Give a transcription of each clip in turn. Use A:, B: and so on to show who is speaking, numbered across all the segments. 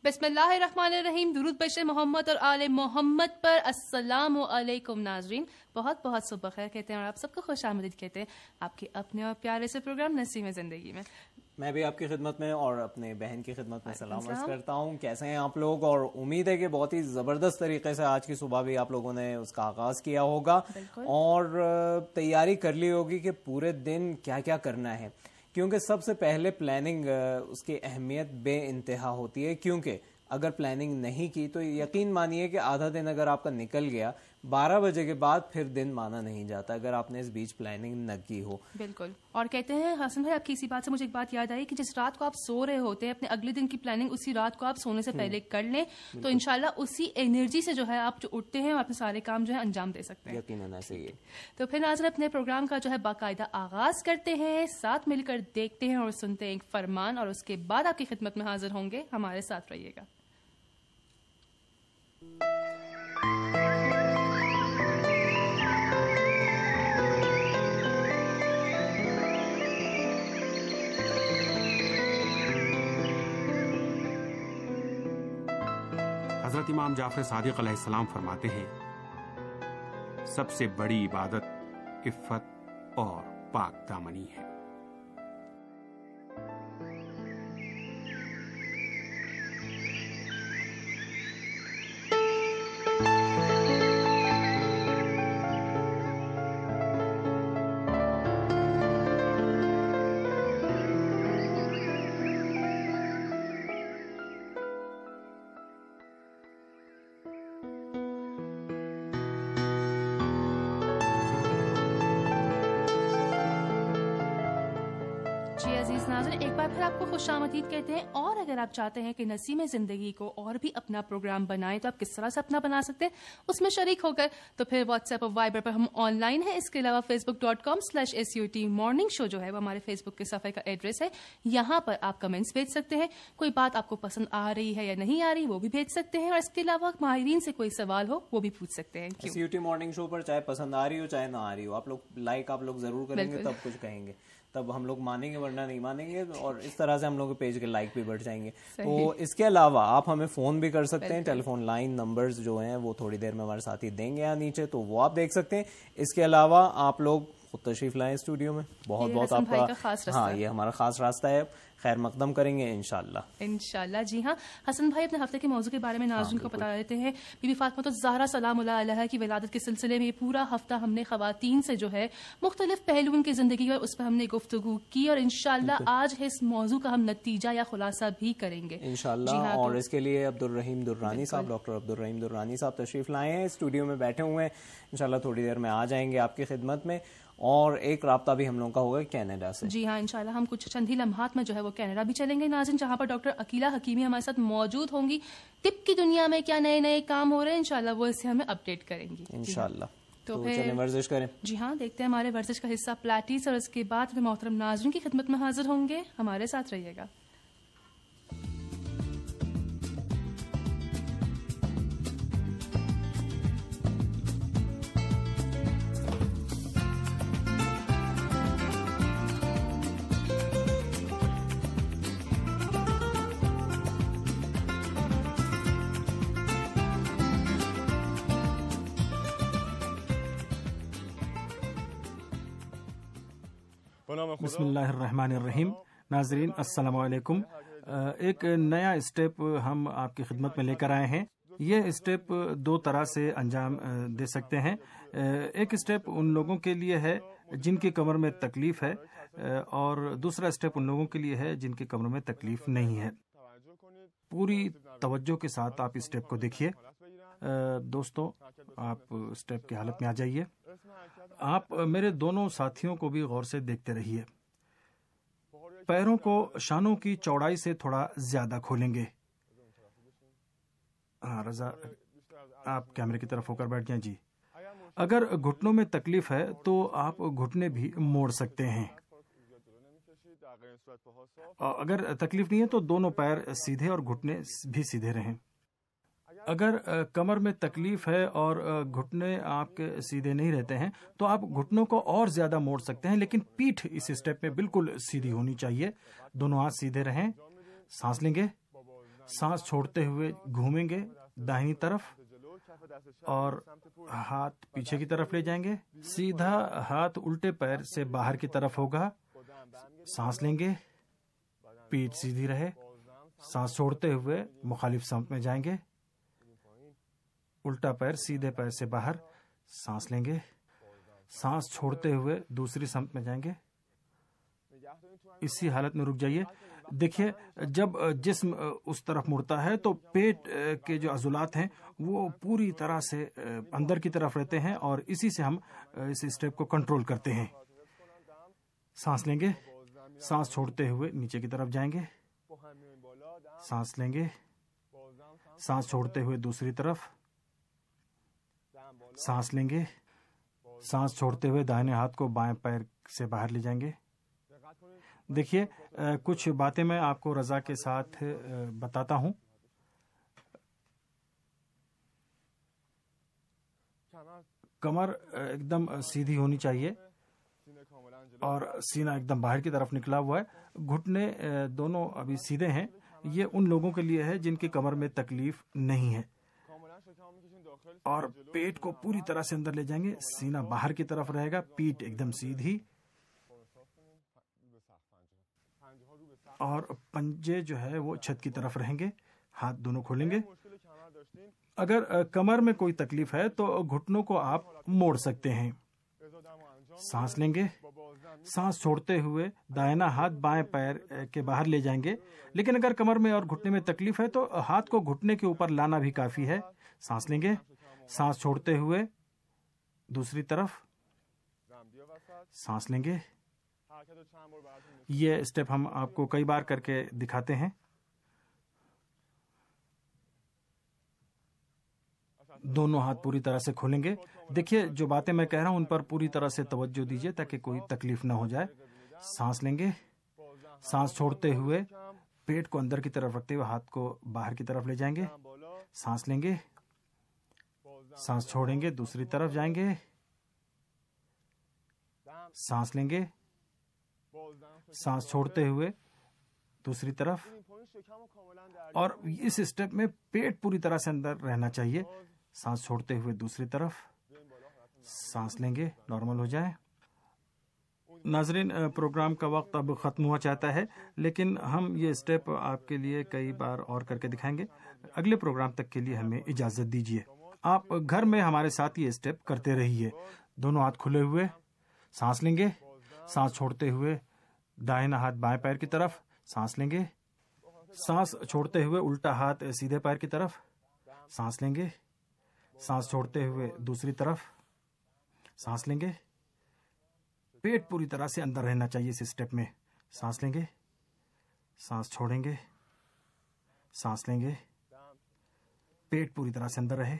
A: बिस्मिल्लाहिर्रहमानिर्रहीम। दुरूद बशर मोहम्मद और आले मोहम्मद पर। अस्सलाम वालेकुम नाजरीन, बहुत बहुत सुबह खैर कहते हैं और आप सबको खुश आमदीद कहते हैं आपके अपने और प्यारे से प्रोग्राम नसीम ज़िंदगी में।
B: मैं भी आपकी खिदमत में और अपने बहन की खिदमत में सलाम अर्ज़ करता हूँ। कैसे हैं आप लोग? और उम्मीद है कि बहुत ही ज़बरदस्त तरीके से आज की सुबह भी आप लोगों ने उसका आगाज़ किया होगा और तैयारी कर ली होगी कि पूरे दिन क्या क्या करना है, क्योंकि सबसे पहले प्लानिंग उसकी अहमियत बे इंतहा होती है। क्योंकि अगर प्लानिंग नहीं की तो यकीन मानिए कि आधा दिन अगर आपका निकल गया, 12 बजे के बाद फिर दिन माना नहीं जाता अगर आपने इस बीच प्लानिंग न की हो।
A: बिल्कुल। और कहते हैं हसन भाई, आपकी इसी बात से मुझे एक बात याद आई कि जिस रात को आप सो रहे होते हैं अपने अगले दिन की प्लानिंग उसी रात को आप सोने से पहले कर लें तो इंशाल्लाह उसी एनर्जी से जो है आप जो उठते हैं और अपने सारे काम जो है अंजाम दे सकते हैं।
B: यकीनन ऐसे ही।
A: तो फिर नाज़रीन अपने प्रोग्राम का जो है बाकायदा आगाज करते हैं, साथ मिलकर देखते हैं और सुनते हैं एक फरमान और उसके बाद आपकी खिदमत में हाजिर होंगे। हमारे साथ रहिएगा।
C: हज़रत इमाम जाफ़र सादिक़ अलैहिस्सलाम फरमाते हैं, सबसे बड़ी इबादत इफ़्फ़त और पाक दामनी है।
A: एक बार फिर आपको खुशामदीद कहते हैं। और अगर आप चाहते हैं कि नसीम ज़िंदगी को और भी अपना प्रोग्राम बनाएं तो आप किस तरह से अपना बना सकते हैं उसमें शरीक होकर, तो फिर व्हाट्सएप और वाइबर पर हम ऑनलाइन हैं। इसके अलावा facebook.com/SUT मॉर्निंग शो जो है वो हमारे फेसबुक के सफ़े का एड्रेस है। यहाँ पर आप कमेंट्स भेज सकते हैं, कोई बात आपको पसंद आ रही है या नहीं आ रही वो भी भेज सकते हैं और इसके अलावा माहिरीन से कोई सवाल हो वो भी पूछ सकते हैं।
B: SUT मॉर्निंग शो पर चाहे पसंद आ रही हो चाहे ना आ रही हो, आप लोग जरूर करेंगे तब कुछ कहेंगे, तब हम लोग मानेंगे वरना नहीं मानेंगे और इस तरह से हम लोग के पेज के लाइक भी बढ़ जाएंगे। तो इसके अलावा आप हमें फ़ोन भी कर सकते हैं। टेलीफोन लाइन नंबर्स जो हैं वो थोड़ी देर में हमारे साथी देंगे यहाँ नीचे, तो वो आप देख सकते हैं। इसके अलावा आप लोग खुद तशरीफ लाएं स्टूडियो में, बहुत बहुत आपका हाँ ये हमारा खास रास्ता है, खैर मकदम करेंगे इंशाल्लाह। जी हाँ हसन भाई, अपने हफ्ते के मौजू के बारे में नाज़रीन को बता देते हैं। बीबी फातिमा ज़हरा सलामुल्लाह अलैहा की विलादत के सिलसिले में पूरा हफ्ता हमने ख़वातीन से जो है मुख्तलिफ पहलुओं की ज़िंदगी है उस पर हमने गुफ्तगू की और इंशाल्लाह आज इस मौजू का हम नतीजा या खुलासा भी करेंगे इंशाल्लाह। और इसके लिए डॉक्टर अब्दुर्रहीम दुर्रानी साहब तशरीफ लाए हैं, स्टूडियो में बैठे हुए हैं, इंशाल्लाह थोड़ी देर में आ जाएंगे आपकी खिदमत में। और एक राब्ता भी हम लोगों का होगा कनाडा से। जी हाँ इंशाल्लाह हम कुछ चंद ही लम्हात में जो है वो कनाडा भी चलेंगे नाज़रीन, जहाँ पर डॉक्टर अकीला हकीमी हमारे साथ मौजूद होंगी। तिब की दुनिया में क्या नए नए काम हो रहे हैं इंशाल्लाह वो इससे हमें अपडेट करेंगी इंशाल्लाह। तो फिर वर्जिश करें। जी हाँ देखते हैं हमारे वर्जिश का हिस्सा प्लाटीज और उसके बाद मोहतरम नाज़रीन की खिदमत में हाजिर होंगे। हमारे साथ रहिएगा।
D: बिस्मिल्लाहिर्रहमानिर्रहीम। नाजरीन अस्सलाम वालेकुम। एक नया स्टेप हम आपकी खिदमत में लेकर आए हैं। ये स्टेप दो तरह से अंजाम दे सकते हैं। एक स्टेप उन लोगों के लिए है जिनकी कमर में तकलीफ है और दूसरा स्टेप उन लोगों के लिए है जिनकी कमर में तकलीफ नहीं है। पूरी तवज्जो के साथ आप इस स्टेप को देखिए। दोस्तों आप स्टेप की हालत में आ जाइए। आप मेरे दोनों साथियों को भी गौर से देखते रहिए। पैरों को शानों की चौड़ाई से थोड़ा ज्यादा खोलेंगे। हाँ रजा, आप कैमरे की तरफ होकर बैठ जाएं। जी, अगर घुटनों में तकलीफ है तो आप घुटने भी मोड़ सकते हैं। अगर तकलीफ नहीं है तो दोनों पैर सीधे और घुटने भी सीधे रहें। अगर कमर में तकलीफ है और घुटने आपके सीधे नहीं रहते हैं तो आप घुटनों को और ज्यादा मोड़ सकते हैं, लेकिन पीठ इस स्टेप में बिल्कुल सीधी होनी चाहिए। दोनों हाथ सीधे रहें। सांस लेंगे सांस छोड़ते हुए घूमेंगे दाहिनी तरफ और हाथ पीछे की तरफ ले जाएंगे। सीधा हाथ उल्टे पैर से बाहर की तरफ होगा। सांस लेंगे, पीठ सीधी रहे। सांस छोड़ते हुए मुखालिफ समत में जाएंगे। उल्टा पैर सीधे पैर से बाहर। सांस लेंगे, सांस छोड़ते हुए दूसरी समत में जाएंगे। इसी हालत में रुक जाइए। देखिए, जब जिस्म उस तरफ मुड़ता है तो पेट के जो अज़ुलात हैं वो पूरी तरह से अंदर की तरफ रहते हैं और इसी से हम इस स्टेप को कंट्रोल करते हैं। सांस लेंगे, सांस छोड़ते हुए नीचे की तरफ जाएंगे। सांस लेंगे, सांस छोड़ते हुए दूसरी तरफ। सांस लेंगे, सांस छोड़ते हुए दाहिने हाथ को बाएं पैर से बाहर ले जाएंगे। देखिए, कुछ बातें मैं आपको रजा के साथ बताता हूं। कमर एकदम सीधी होनी चाहिए और सीना एकदम बाहर की तरफ निकला हुआ है। घुटने दोनों अभी सीधे हैं। ये उन लोगों के लिए है जिनकी कमर में तकलीफ नहीं है। और पेट को पूरी तरह से अंदर ले जाएंगे। सीना बाहर की तरफ रहेगा, पीठ एकदम सीधी और पंजे जो है वो छत की तरफ रहेंगे। हाथ दोनों खोलेंगे। अगर कमर में कोई तकलीफ है तो घुटनों को आप मोड़ सकते हैं। सांस लेंगे, सांस छोड़ते हुए दाहिना हाथ बाएं पैर के बाहर ले जाएंगे। लेकिन अगर कमर में और घुटने में तकलीफ है तो हाथ को घुटने के ऊपर लाना भी काफी है। सांस लेंगे, सांस छोड़ते हुए दूसरी तरफ। सांस लेंगे। ये स्टेप हम आपको कई बार करके दिखाते हैं। दोनों हाथ पूरी तरह से खोलेंगे। देखिए, जो बातें मैं कह रहा हूं उन पर पूरी तरह से तवज्जो दीजिए ताकि कोई तकलीफ ना हो जाए। सांस लेंगे, सांस छोड़ते हुए पेट को अंदर की तरफ रखते हुए हाथ को बाहर की तरफ ले जाएंगे। सांस लेंगे, सांस छोड़ेंगे, दूसरी तरफ जाएंगे। सांस लेंगे, सांस छोड़ते हुए दूसरी तरफ। और इस स्टेप में पेट पूरी तरह से अंदर रहना चाहिए। सांस छोड़ते हुए दूसरी तरफ। सांस लेंगे, नॉर्मल हो जाए। नाजरीन, प्रोग्राम का वक्त अब खत्म हुआ चाहता है, लेकिन हम ये स्टेप आपके लिए कई बार और करके दिखाएंगे। अगले प्रोग्राम तक के लिए हमें इजाजत दीजिए। आप घर में हमारे साथ ये स्टेप करते रहिए। दोनों हाथ खुले हुए। सांस लेंगे, सांस छोड़ते हुए दाहिना हाथ बाएं पैर की तरफ। सांस लेंगे, सांस छोड़ते हुए उल्टा हाथ सीधे पैर की तरफ। सांस लेंगे, सांस छोड़ते हुए दूसरी तरफ। सांस लेंगे, पेट पूरी तरह से अंदर रहना चाहिए इस स्टेप में। सांस लेंगे, सांस छोड़ेंगे, सांस लेंगे, पेट पूरी तरह से अंदर रहे।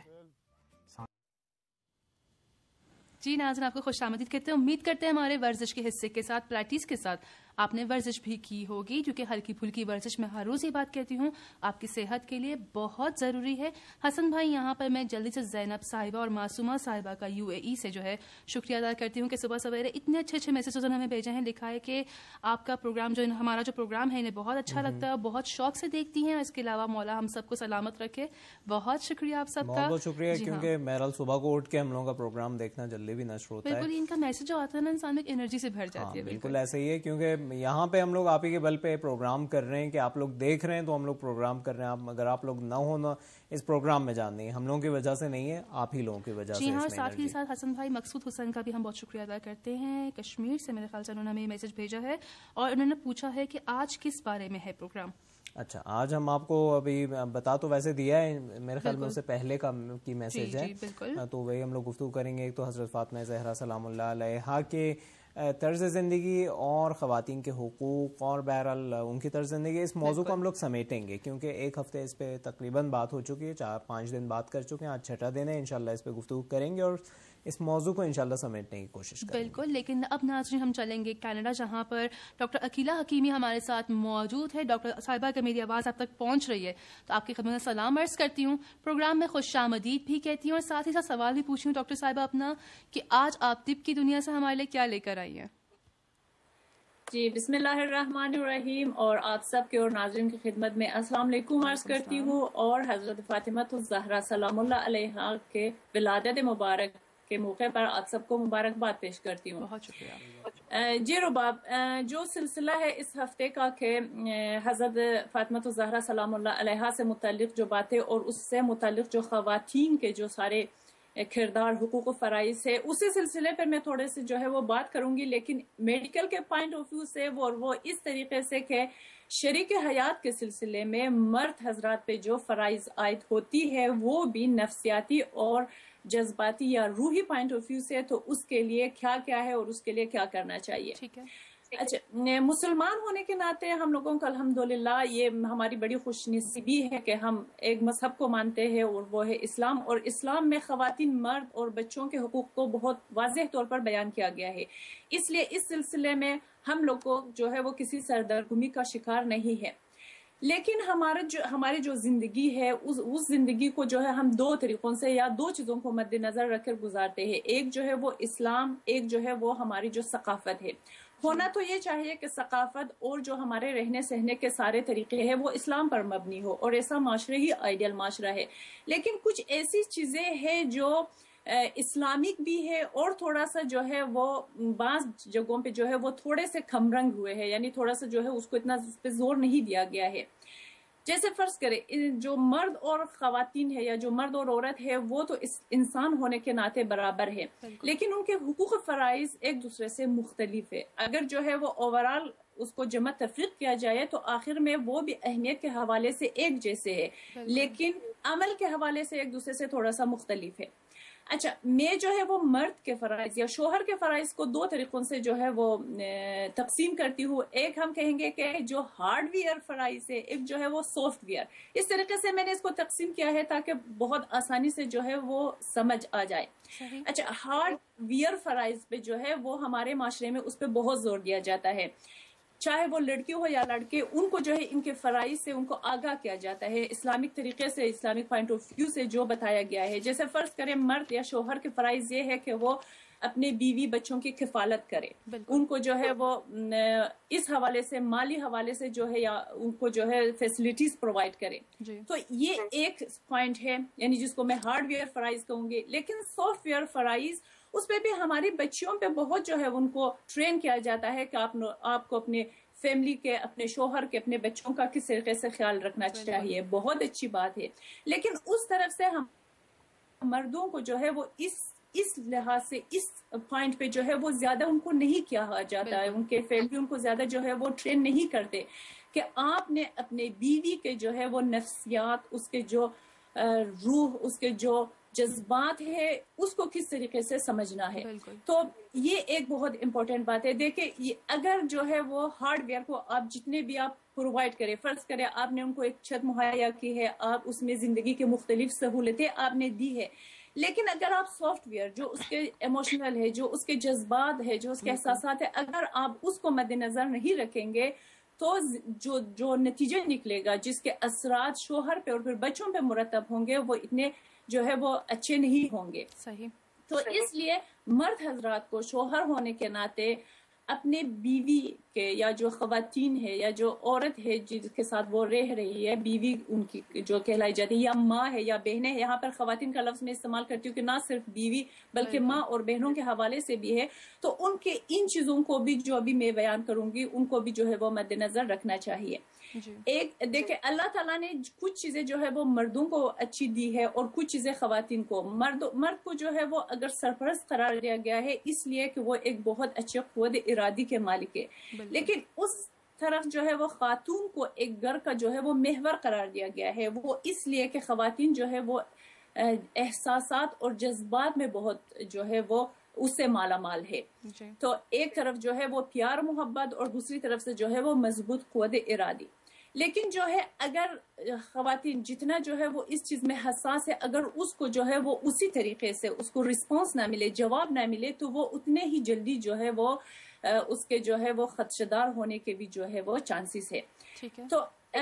A: जी नाज़रीन, आपको खुशामदीद कहते हैं। उम्मीद करते हैं हमारे वर्जिश के हिस्से के साथ, प्रैक्टिस के साथ आपने वर्जिश भी की होगी, क्योंकि हल्की फुल्की वर्जिश मैं हर रोज़ ये बात कहती हूँ आपकी सेहत के लिए बहुत ज़रूरी है। हसन भाई, यहाँ पर मैं जल्दी से ज़ैनब साहिबा और मासूमा साहिबा का UAE से जो है शुक्रिया अदा करती हूँ कि सुबह सवेरे इतने अच्छे अच्छे मैसेज उन्होंने हमें भेजे हैं। लिखा है कि आपका प्रोग्राम जो हमारा जो प्रोग्राम है इन्हें बहुत अच्छा लगता है, बहुत शौक से देखती हैं। इसके अलावा मौला हम सबको सलामत रखे। बहुत शुक्रिया आप सबका,
B: बहुत शुक्रिया। क्योंकि मेरा सुबह को उठ के हम लोगों का प्रोग्राम देखना जल्दी भी नशर होता है।
A: बिल्कुल, इनका मैसेज जो आता है ना, इंसान में एनर्जी से भर जाती है।
B: बिल्कुल ऐसा ही है, क्योंकि यहाँ पे हम लोग आप ही के बल पे प्रोग्राम कर रहे हैं कि आप लोग देख रहे हैं तो हम लोग प्रोग्राम कर रहे हैं। अगर आप लोग ना हो ना इस प्रोग्राम में जान नहीं, हम लोगों की वजह से नहीं है, आप ही लोगों की वजह से।
A: जी हाँ, साथ ही साथ हसन भाई मकसूद हुसैन का भी हम बहुत शुक्रिया अदा करते हैं। कश्मीर से मेरे ख्याल से उन्होंने हमें मैसेज भेजा है और उन्होंने पूछा है कि आज किस बारे में है प्रोग्राम।
B: अच्छा, आज हम आपको अभी बता तो वैसे दिया है, मेरे ख्याल में उससे पहले का की मैसेज है, तो वही हम लोग गुफ्तगू करेंगे। एक तो हज़रत फातिमा ज़हरा सलामुल्लाह अलैहा के तर्ज़ ज़िंदगी और ख़वातीन के हुकूक़ और बहरहाल उनकी तर्ज़ ज़िंदगी, इस मौजू को हम लोग समेटेंगे, क्योंकि एक हफ़्ते इस पे तकरीबन बात हो चुकी है, 4-5 दिन बात कर चुके हैं। आज छठा दिन है, इंशाल्लाह इस पे गुफ्तगू करेंगे और इस मौजू को इंशाल्लाह समेटने की कोशिश करेंगे।
A: बिल्कुल, लेकिन अब नाज़रीन हम चलेंगे कनाडा, जहाँ पर डॉक्टर अकीला हकीमी हमारे साथ मौजूद है। डॉक्टर साहिबा, का मेरी आवाज़ आप तक पहुँच रही है तो आपकी खिदमत में सलाम अर्ज़ करती हूँ, प्रोग्राम में खुशामदीद भी कहती हूँ और साथ ही साथ सवाल भी पूछी हूँ डॉक्टर साहिबा अपना कि आज आप तिब की दुनिया से हमारे लिए क्या लेकर आई हैं।
E: جی بسم اللہ الرحمن الرحیم، اور آپ سب کے اور ناظرین کی خدمت میں السلام علیکم عرض کرتی ہوں، اور حضرت فاطمہ الزہرا سلام اللہ علیہا کے ولادت مبارک کے موقع پر آپ سب کو مبارکباد پیش کرتی ہوں۔
A: بہت شکریہ۔
E: جی رباب، جو سلسلہ ہے اس ہفتے کا کہ حضرت فاطمہ الزہرا سلام اللہ علیہا سے متعلق جو باتیں اور اس سے متعلق جو خواتین کے جو سارے کردار، حقوق و فرائض ہے، اسی سلسلے پر میں تھوڑے سے جو ہے وہ بات کروں گی، لیکن میڈیکل کے پوائنٹ آف ویو سے وہ اس طریقے سے کہ شریک حیات کے سلسلے میں مرد حضرات پہ جو فرائض عائد ہوتی ہے وہ بھی نفسیاتی اور جذباتی یا روحی پوائنٹ آف ویو سے، تو اس کے لیے کیا کیا ہے اور اس کے لیے کیا کرنا چاہیے۔
A: ٹھیک ہے۔
E: اچھا، مسلمان ہونے کے ناطے ہم لوگوں کا الحمدللہ یہ ہماری بڑی خوش نصیبی ہے کہ ہم ایک مذہب کو مانتے ہیں اور وہ ہے اسلام، اور اسلام میں خواتین، مرد اور بچوں کے حقوق کو بہت واضح طور پر بیان کیا گیا ہے، اس لیے اس سلسلے میں ہم لوگ کو جو ہے وہ کسی سردرگمی کا شکار نہیں ہے۔ لیکن ہماری جو زندگی ہے اس زندگی کو جو ہے ہم دو طریقوں سے یا دو چیزوں کو مد نظر رکھ کر گزارتے ہیں، ایک جو ہے وہ اسلام، ایک جو ہے وہ ہماری جو ثقافت ہے۔ ہونا تو یہ چاہیے کہ ثقافت اور جو ہمارے رہنے سہنے کے سارے طریقے ہیں وہ اسلام پر مبنی ہو، اور ایسا معاشرے ہی آئیڈیل معاشرہ ہے، لیکن کچھ ایسی چیزیں ہیں جو اسلامک بھی ہے اور تھوڑا سا جو ہے وہ بعض جگہوں پہ جو ہے وہ تھوڑے سے کم رنگ ہوئے ہیں، یعنی تھوڑا سا جو ہے اس کو اتنا اس پہ زور نہیں دیا گیا ہے۔ جیسے فرض کرے جو مرد اور خواتین ہے یا جو مرد اور عورت ہے وہ تو انسان ہونے کے ناطے برابر ہے، لیکن ان کے حقوق و فرائض ایک دوسرے سے مختلف ہے۔ اگر جو ہے وہ اوورال اس کو جمع تفریق کیا جائے تو آخر میں وہ بھی اہمیت کے حوالے سے ایک جیسے ہے، لیکن عمل کے حوالے سے ایک دوسرے سے تھوڑا سا مختلف ہے۔ اچھا، میں جو ہے وہ مرد کے فرائض یا شوہر کے فرائض کو دو طریقوں سے جو ہے وہ تقسیم کرتی ہوں۔ ایک ہم کہیں گے کہ جو ہارڈ ویئر فرائض ہے، ایک جو ہے وہ سافٹ ویئر۔ اس طریقے سے میں نے اس کو تقسیم کیا ہے تاکہ بہت آسانی سے جو ہے وہ سمجھ آ جائے۔ اچھا، ہارڈ ویئر فرائض پہ جو ہے وہ ہمارے معاشرے میں اس پہ بہت زور دیا جاتا ہے، چاہے وہ لڑکی ہو یا لڑکے، ان کو جو ہے ان کے فرائض سے ان کو آگاہ کیا جاتا ہے اسلامک طریقے سے، اسلامک پوائنٹ آف ویو سے جو بتایا گیا ہے۔ جیسے فرض کریں مرد یا شوہر کے فرائض یہ ہے کہ وہ اپنے بیوی بچوں کی کفالت کرے، ان کو جو ہے وہ اس حوالے سے، مالی حوالے سے جو ہے یا ان کو جو ہے فیسلٹیز پرووائڈ کرے۔ تو یہ ایک پوائنٹ ہے، یعنی جس کو میں ہارڈ ویئر فرائض کہوں گی۔ لیکن سافٹ ویئر فرائض، اس پہ بھی ہماری بچیوں پہ بہت جو ہے ان کو ٹرین کیا جاتا ہے کہ آپ کو اپنے فیملی کے، اپنے شوہر کے، اپنے بچوں کا کس طریقے سے خیال رکھنا چاہیے، بہت اچھی بات ہے۔ لیکن اس طرف سے ہم مردوں کو جو ہے وہ اس لحاظ سے اس پوائنٹ پہ جو ہے وہ زیادہ ان کو نہیں کیا جاتا ہے، ان کے فیملی ان کو زیادہ جو ہے وہ ٹرین نہیں کرتے کہ آپ نے اپنے بیوی کے جو ہے وہ نفسیات، اس کے جو روح، اس کے جو جذبات ہے، اس کو کس طریقے سے سمجھنا ہے۔ تو یہ ایک بہت امپورٹنٹ بات ہے۔ دیکھیں، اگر جو ہے وہ ہارڈ ویئر کو آپ جتنے بھی آپ پرووائڈ کریں، فرض کریں آپ نے ان کو ایک چھت مہیا کی ہے، آپ اس میں زندگی کے مختلف سہولتیں آپ نے دی ہے، لیکن اگر آپ سافٹ ویئر جو اس کے ایموشنل ہے، جو اس کے جذبات ہے، جو اس کے احساسات ہے، اگر آپ اس کو مد نظر نہیں رکھیں گے تو جو نتیجے نکلے گا، جس کے اثرات شوہر پہ اور پھر بچوں پہ مرتب ہوں گے، وہ اتنے جو ہے وہ اچھے نہیں ہوں گے۔
A: صحیح۔
E: تو اس لیے مرد حضرات کو شوہر ہونے کے ناطے اپنے بیوی کے، یا جو خواتین ہے یا جو عورت ہے جس کے ساتھ وہ رہ رہی ہے، بیوی ان کی جو کہلائی جاتی ہے، یا ماں ہے یا بہنیں ہے، یہاں پر خواتین کا لفظ میں استعمال کرتی ہوں کہ نہ صرف بیوی بلکہ ماں اور بہنوں کے حوالے سے بھی ہے، تو ان کے ان چیزوں کو بھی جو ابھی میں بیان کروں گی ان کو بھی جو ہے وہ مد نظر رکھنا چاہیے۔ ایک دیکھیں، اللہ تعالیٰ نے کچھ چیزیں جو ہے وہ مردوں کو اچھی دی ہے اور کچھ چیزیں خواتین کو۔ مرد کو جو ہے وہ اگر سرپرست قرار دیا گیا ہے اس لیے کہ وہ ایک بہت اچھے قوت ارادی کے مالک ہے، لیکن اس طرف جو ہے وہ خاتون کو ایک گھر کا جو ہے وہ محور قرار دیا گیا ہے، وہ اس لیے کہ خواتین جو ہے وہ احساسات اور جذبات میں بہت جو ہے وہ اس سے مالا مال ہے۔ تو ایک طرف جو ہے وہ پیار محبت اور دوسری طرف سے جو ہے وہ مضبوط قوت ارادی۔ لیکن جو ہے اگر خواتین جتنا جو ہے وہ اس چیز میں حساس ہے، اگر اس کو جو ہے وہ اسی طریقے سے اس کو رسپانس نہ ملے، جواب نہ ملے، تو وہ اتنے ہی جلدی جو ہے وہ اس کے جو ہے وہ خدشدار ہونے کے بھی جو ہے وہ چانسز ہے۔ تو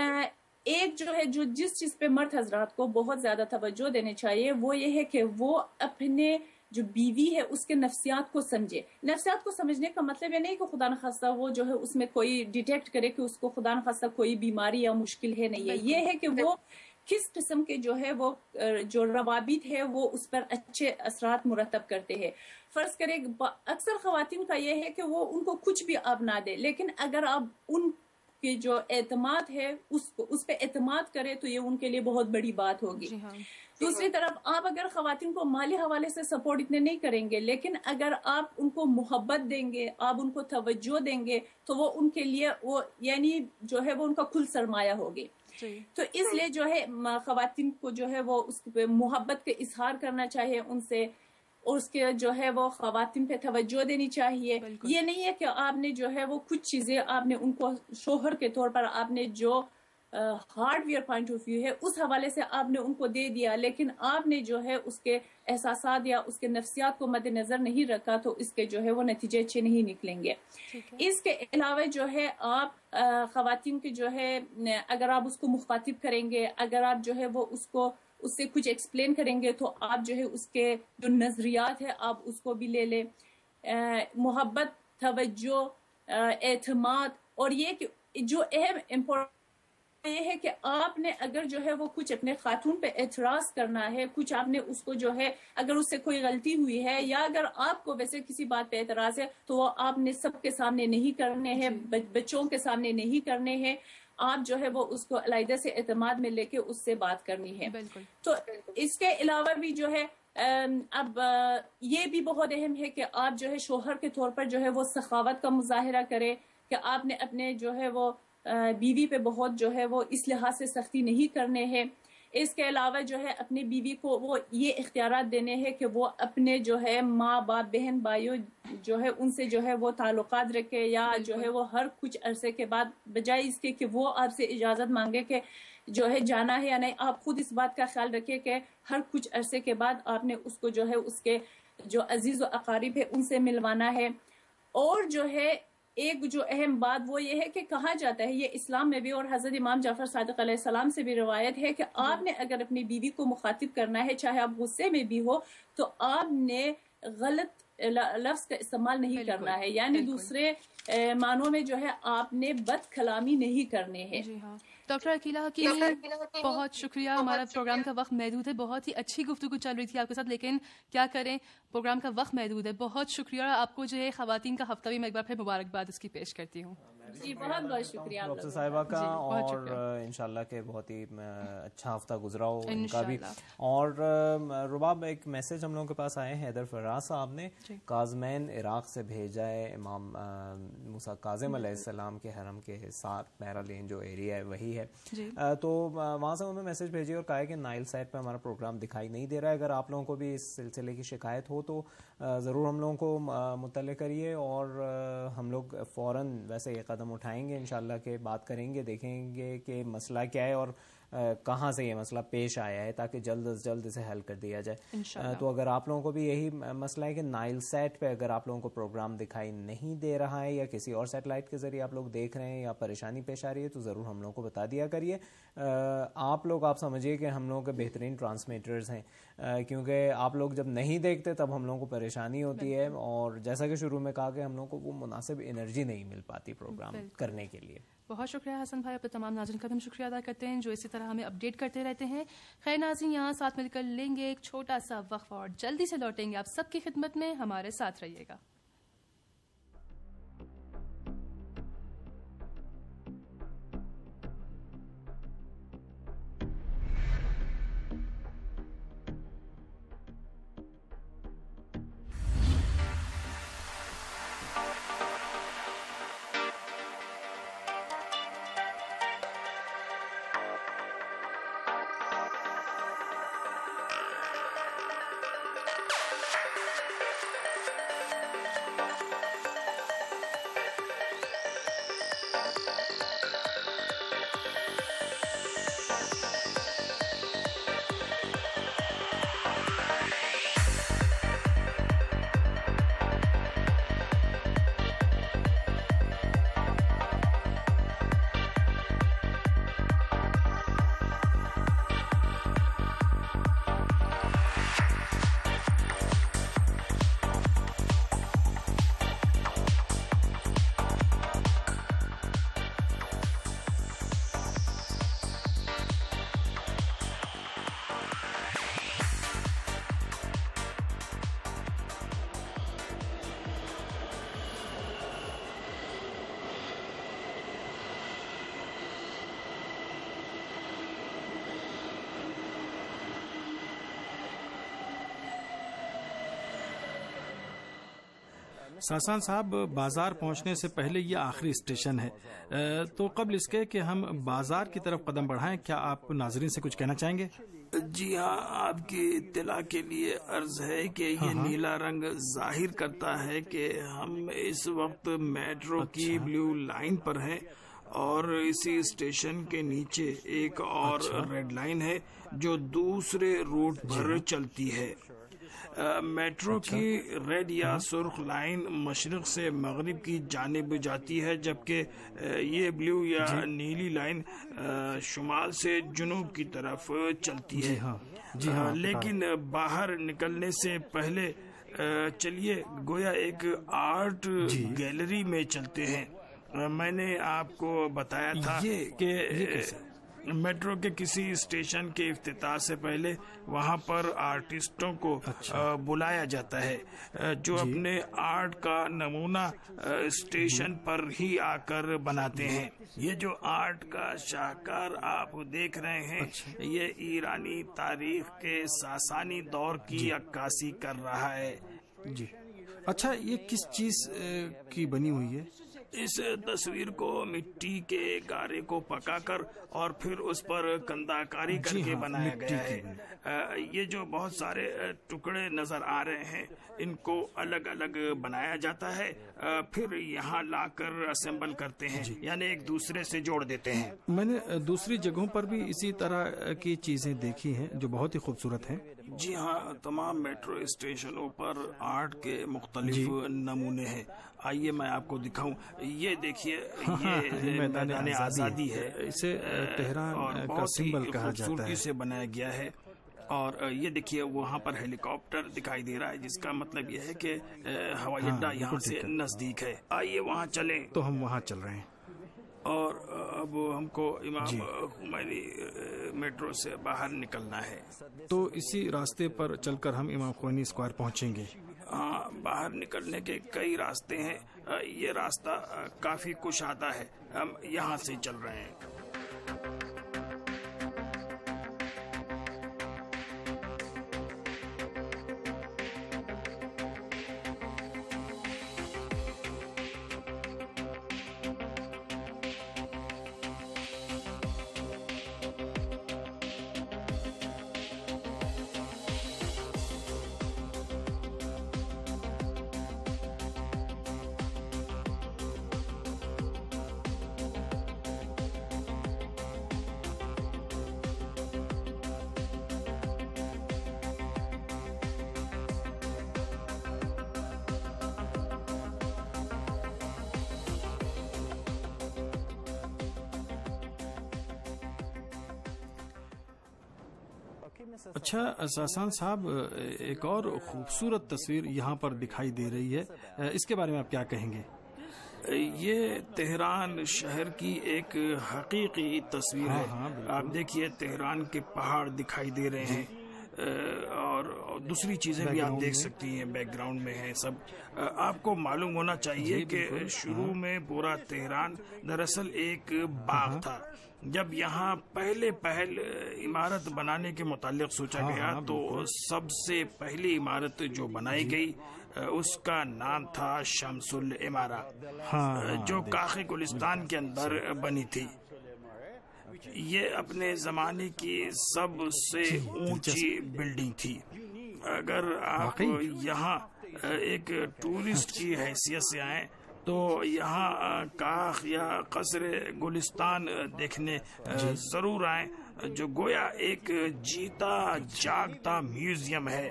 E: ایک جو ہے جس چیز پہ مرد حضرات کو بہت زیادہ توجہ دینے چاہیے وہ یہ ہے کہ وہ اپنے جو بیوی ہے اس کے نفسیات کو سمجھے. نفسیات کو سمجھنے کا مطلب یہ نہیں کہ خدا نخواستہ وہ جو ہے اس میں کوئی ڈیٹیکٹ کرے کہ اس کو خدا نخواستہ کوئی بیماری یا مشکل ہے, نہیں ہے. یہ ہے کہ وہ کس قسم کے جو ہے وہ جو روابط ہے وہ اس پر اچھے اثرات مرتب کرتے ہیں. فرض کرے اکثر خواتین کا یہ ہے کہ وہ ان کو کچھ بھی آپ نہ دے, لیکن اگر آپ ان کی جو اعتماد ہے اس پہ اعتماد کرے تو یہ ان کے لیے بہت بڑی بات ہوگی. دوسری طرف آپ اگر خواتین کو مالی حوالے سے سپورٹ اتنے نہیں کریں گے, لیکن اگر آپ ان کو محبت دیں گے, آپ ان کو توجہ دیں گے, تو وہ ان کے لیے وہ یعنی جو ہے وہ ان کا کل سرمایہ ہوگی. تو اس لیے جو ہے خواتین کو جو ہے وہ اس پہ محبت کا اظہار کرنا چاہیے ان سے, اور اس کے جو ہے وہ خواتین پہ توجہ دینی چاہیے. یہ نہیں ہے کہ آپ نے جو ہے وہ کچھ چیزیں آپ نے ان کو شوہر کے طور پر آپ نے جو hardware point of view ہے اس حوالے سے آپ نے ان کو دے دیا, لیکن آپ نے جو ہے اس کے احساسات یا اس کے نفسیات کو مد نظر نہیں رکھا, تو اس کے جو ہے وہ نتیجے اچھے نہیں نکلیں گے. اس کے علاوہ جو ہے آپ خواتین کے جو ہے اگر آپ اس کو مخاطب کریں گے, اگر آپ جو ہے وہ اس سے کچھ ایکسپلین کریں گے, تو آپ جو ہے اس کے جو نظریات ہے آپ اس کو بھی لے لیں. محبت, توجہ, اعتماد, اور یہ کہ جو اہم امپورٹنٹ یہ ہے کہ آپ نے اگر جو ہے وہ کچھ اپنے خاتون پہ اعتراض کرنا ہے, کچھ آپ نے اس کو جو ہے اگر اس سے کوئی غلطی ہوئی ہے, یا اگر آپ کو ویسے کسی بات پہ اعتراض ہے, تو وہ آپ نے سب کے سامنے نہیں کرنے ہیں, بچوں کے سامنے نہیں کرنے ہیں. آپ جو ہے وہ اس کو علیحدہ سے اعتماد میں لے کے اس سے بات کرنی ہے. تو اس کے علاوہ بھی جو ہے اب یہ بھی بہت اہم ہے کہ آپ جو ہے شوہر کے طور پر جو ہے وہ سخاوت کا مظاہرہ کریں, کہ آپ نے اپنے جو ہے وہ بیوی پہ بہت جو ہے وہ اس لحاظ سے سختی نہیں کرنے ہیں. اس کے علاوہ جو ہے اپنے بیوی کو وہ یہ اختیارات دینے ہیں کہ وہ اپنے جو ہے ماں باپ, بہن بھائیوں جو ہے ان سے جو ہے وہ تعلقات رکھے, یا جو ہے وہ ہر کچھ عرصے کے بعد بجائے اس کے کہ وہ آپ سے اجازت مانگے کہ جو ہے جانا ہے یا نہیں, آپ خود اس بات کا خیال رکھے کہ ہر کچھ عرصے کے بعد آپ نے اس کو جو ہے اس کے جو عزیز و اقارب ہے ان سے ملوانا ہے. اور جو ہے ایک جو اہم بات وہ یہ ہے کہ کہا جاتا ہے, یہ اسلام میں بھی اور حضرت امام جعفر صادق علیہ السلام سے بھی روایت ہے, کہ آپ نے اگر اپنی بیوی کو مخاطب کرنا ہے, چاہے آپ غصے میں بھی ہو, تو آپ نے غلط لفظ کا استعمال نہیں کرنا ہے, یعنی دوسرے معنوں میں جو ہے آپ نے بد کلامی نہیں کرنے ہیں.
A: جی ہاں. ڈاکٹر عقیلہ حکیمی, بہت شکریہ. ہمارا پروگرام کا وقت محدود ہے, بہت ہی اچھی گفتگو چل رہی تھی آپ کے ساتھ, لیکن کیا کریں پروگرام کا وقت محدود ہے. بہت شکریہ. آپ کو جو ہے خواتین کا ہفتہ بھی میں ایک بار پھر مبارکباد اس کی پیش کرتی ہوں.
E: جی بہت بہت شکریہ
B: ڈاکٹر صاحبہ کا, اور انشاءاللہ کہ بہت ہی اچھا ہفتہ گزرا ہو ان کا بھی. اور رباب, ایک میسج ہم لوگوں کے پاس آئے ہیں, حیدر فراز صاحب نے کاظمین عراق سے بھیجا ہے, امام موسیٰ کاظم علیہ السلام کے حرم کے ساتھ میرا لین جو ایریا ہے وہی ہے. تو وہاں سے انہوں نے میسج بھیجی اور کہا ہے کہ نائل سائٹ پہ ہمارا پروگرام دکھائی نہیں دے رہا ہے. اگر آپ لوگوں کو بھی اس سلسلے کی شکایت ہو تو ضرور ہم لوگوں کو مطلع کریے, اور ہم لوگ فوراً ویسے یہ قدم اٹھائیں گے انشاءاللہ کہ بات کریں گے, دیکھیں گے کہ مسئلہ کیا ہے اور کہاں سے یہ مسئلہ پیش آیا ہے, تاکہ جلد از جلد اسے حل کر دیا جائے. تو اگر آپ لوگوں کو بھی یہی مسئلہ ہے کہ نائل سیٹ پہ اگر آپ لوگوں کو پروگرام دکھائی نہیں دے رہا ہے, یا کسی اور سیٹلائٹ کے ذریعے آپ لوگ دیکھ رہے ہیں, یا پریشانی پیش آ رہی ہے, تو ضرور ہم لوگوں کو بتا دیا کریے. آپ سمجھیے کہ ہم لوگوں کے بہترین ٹرانسمیٹرز ہیں, کیونکہ آپ لوگ جب نہیں دیکھتے تب ہم لوگوں کو پریشانی ہوتی ہے, اور جیسا کہ شروع میں کہا کہ ہم لوگوں کو وہ مناسب انرجی نہیں مل پاتی پروگرام کرنے کے لیے.
A: بہت شکریہ حسن بھائی, اپنے تمام ناظرین کا بھی ہم شکریہ ادا کرتے ہیں جو اسی طرح ہمیں اپڈیٹ کرتے رہتے ہیں. خیر ناظرین, یہاں ساتھ مل کر لیں گے ایک چھوٹا سا وقفہ اور جلدی سے لوٹیں گے آپ سب کی خدمت میں. ہمارے ساتھ رہیے گا.
D: सासान साहब, बाजार पहुंचने से पहले ये आखिरी स्टेशन है, तो कबल इसके कि हम बाजार की तरफ कदम बढ़ाएं, क्या आप नाजरीन से कुछ कहना चाहेंगे?
F: जी हाँ, आपकी इत्तला के लिए अर्ज है कि ये नीला रंग जाहिर करता है कि हम इस वक्त मेट्रो की ब्लू लाइन पर हैं और इसी स्टेशन के नीचे एक और रेड लाइन है जो दूसरे रूट पर चलती है। मेट्रो की रेड या सुर्ख लाइन मशरिक से मगरिब की जानिब जाती है, जबकि ये ब्लू या नीली लाइन शुमाल से जुनूब की तरफ चलती है। लेकिन बाहर निकलने से पहले चलिए गोया एक आर्ट गैलरी में चलते हैं। मैंने आपको बताया था कि मेट्रो के किसी स्टेशन के इफ्तिताह से पहले वहां पर आर्टिस्टों को बुलाया जाता है जो अपने आर्ट का नमूना स्टेशन पर ही आकर बनाते हैं। ये जो आर्ट का शाहकार आप देख रहे हैं, ये ईरानी तारीख के सासानी दौर की अक्कासी कर रहा है।
D: जी अच्छा, ये किस चीज की बनी हुई है?
F: इस तस्वीर को मिट्टी के गारे को पकाकर और फिर उस पर कंदाकारी करके बनाया गया है। ये जो बहुत सारे टुकड़े नजर आ रहे हैं, इनको अलग अलग बनाया जाता है, फिर यहाँ लाकर असेंबल करते हैं, यानी एक दूसरे से जोड़ देते हैं।
D: मैंने दूसरी जगहों पर भी इसी तरह की चीजें देखी हैं जो बहुत ही खूबसूरत हैं।
F: जी हाँ, तमाम मेट्रो स्टेशनों पर आर्ट के मुख्तलिफ नमूने हैं। आइए मैं आपको दिखाऊं। ये देखिए, ये मैदान आजादी है।
D: इसे तेहरान का सिंबल कहा जाता है।
F: से बनाया गया है। और ये देखिए, वहाँ पर हेलीकॉप्टर दिखाई दे रहा है, जिसका मतलब यह है कि हवाई अड्डा यहाँ से नजदीक है। आइए वहाँ चलें।
D: तो हम वहाँ चल रहे हैं
F: और अब हमको इमाम खुमैनी मेट्रो से बाहर निकलना है।
D: तो इसी रास्ते पर चलकर हम इमाम खुमैनी स्क्वायर पहुँचेंगे।
F: हाँ, बाहर निकलने के कई रास्ते हैं। ये रास्ता काफी कुशादा है। हम यहाँ से चल रहे हैं।
D: अच्छा सासान साहब, एक और खूबसूरत तस्वीर यहाँ पर दिखाई दे रही है, इसके बारे में आप क्या कहेंगे?
F: ये तेहरान शहर की एक हकीकी तस्वीर है। आप देखिए, तेहरान के पहाड़ दिखाई दे रहे हैं और दूसरी चीजें भी आप देख सकती हैं, बैकग्राउंड में है सब। आपको मालूम होना चाहिए कि शुरू में पूरा तेहरान दरअसल एक बाग था। जब यहाँ पहल इमारत बनाने के मुतालिक सोचा गया, तो सबसे पहली इमारत जो बनाई गई उसका नाम था शमसुल इमारा, जो काखे गुलिस्तान के अंदर बनी थी। ये अपने जमाने की सबसे ऊंची बिल्डिंग थी। अगर आप यहाँ एक टूरिस्ट की हैसियत से आए तो यहाँ काख या कसरे गुलिस्तान देखने जरूर आए, जो गोया एक जीता जागता म्यूजियम है।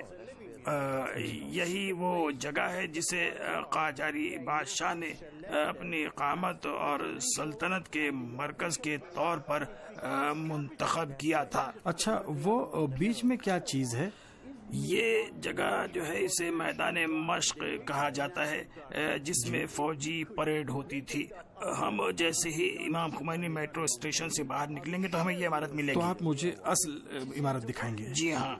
F: यही वो जगह है जिसे काजारी बादशाह ने अपनी इकामत और सल्तनत के मरकज के तौर पर मुंतखब किया था।
D: अच्छा, वो बीच में क्या चीज है?
F: ये जगह जो है, इसे मैदान मश्क कहा जाता है, जिसमें फौजी परेड होती थी। हम जैसे ही इमाम खुमैनी मेट्रो स्टेशन से बाहर निकलेंगे तो हमें ये इमारत मिलेगी।
D: तो आप मुझे असल इमारत दिखाएंगे?
F: जी हाँ,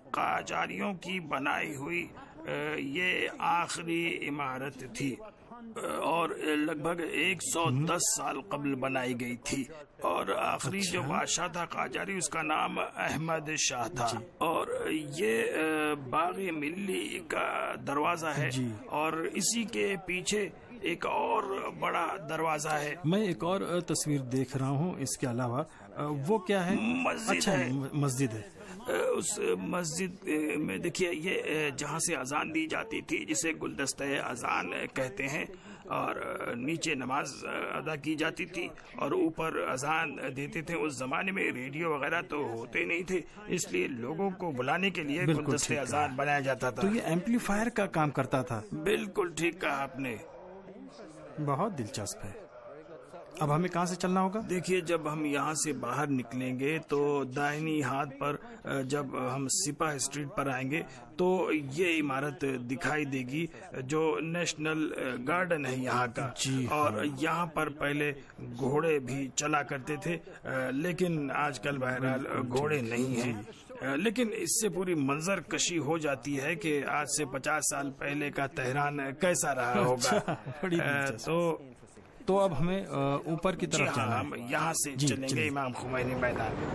F: काजारियों की बनाई हुई ये आखिरी इमारत थी। اور لگ بھگ 110 سال قبل بنائی گئی تھی، اور آخری جو بادشاہ تھا قاجاری اس کا نام احمد شاہ تھا، اور یہ باغ ملی کا دروازہ ہے، اور اسی کے پیچھے ایک اور بڑا دروازہ ہے۔
D: میں ایک اور تصویر دیکھ رہا ہوں، اس کے علاوہ وہ کیا ہے؟
F: مسجد ہے،
D: مسجد ہے۔
F: اس مسجد میں دیکھیے یہ جہاں سے اذان دی جاتی تھی، جسے گلدستہ اذان کہتے ہیں، اور نیچے نماز ادا کی جاتی تھی اور اوپر اذان دیتے تھے۔ اس زمانے میں ریڈیو وغیرہ تو ہوتے نہیں تھے، اس لیے لوگوں کو بلانے کے لیے گلدستہ اذان بنایا جاتا تھا۔
D: تو یہ ایمپلیفائر کا کام کرتا تھا؟
F: بالکل ٹھیک کہا آپ نے،
D: بہت دلچسپ ہے۔ اب ہمیں کہاں سے چلنا ہوگا؟
F: دیکھیے جب ہم یہاں سے باہر نکلیں گے تو دائنی ہاتھ پر جب ہم سپاہ اسٹریٹ پر آئیں گے تو یہ عمارت دکھائی دے گی جو نیشنل گارڈن ہے یہاں کا، اور یہاں پر پہلے گھوڑے بھی چلا کرتے تھے، لیکن آج کل بہرحال گھوڑے نہیں ہیں، لیکن اس سے پوری منظر کشی ہو جاتی ہے کہ آج سے 50 سال پہلے کا تہران کیسا رہا ہوگا۔
D: تو اب ہمیں اوپر کی طرف جانا ہے۔
F: ہم یہاں سے چلیں گے امام خمینی میدان میں۔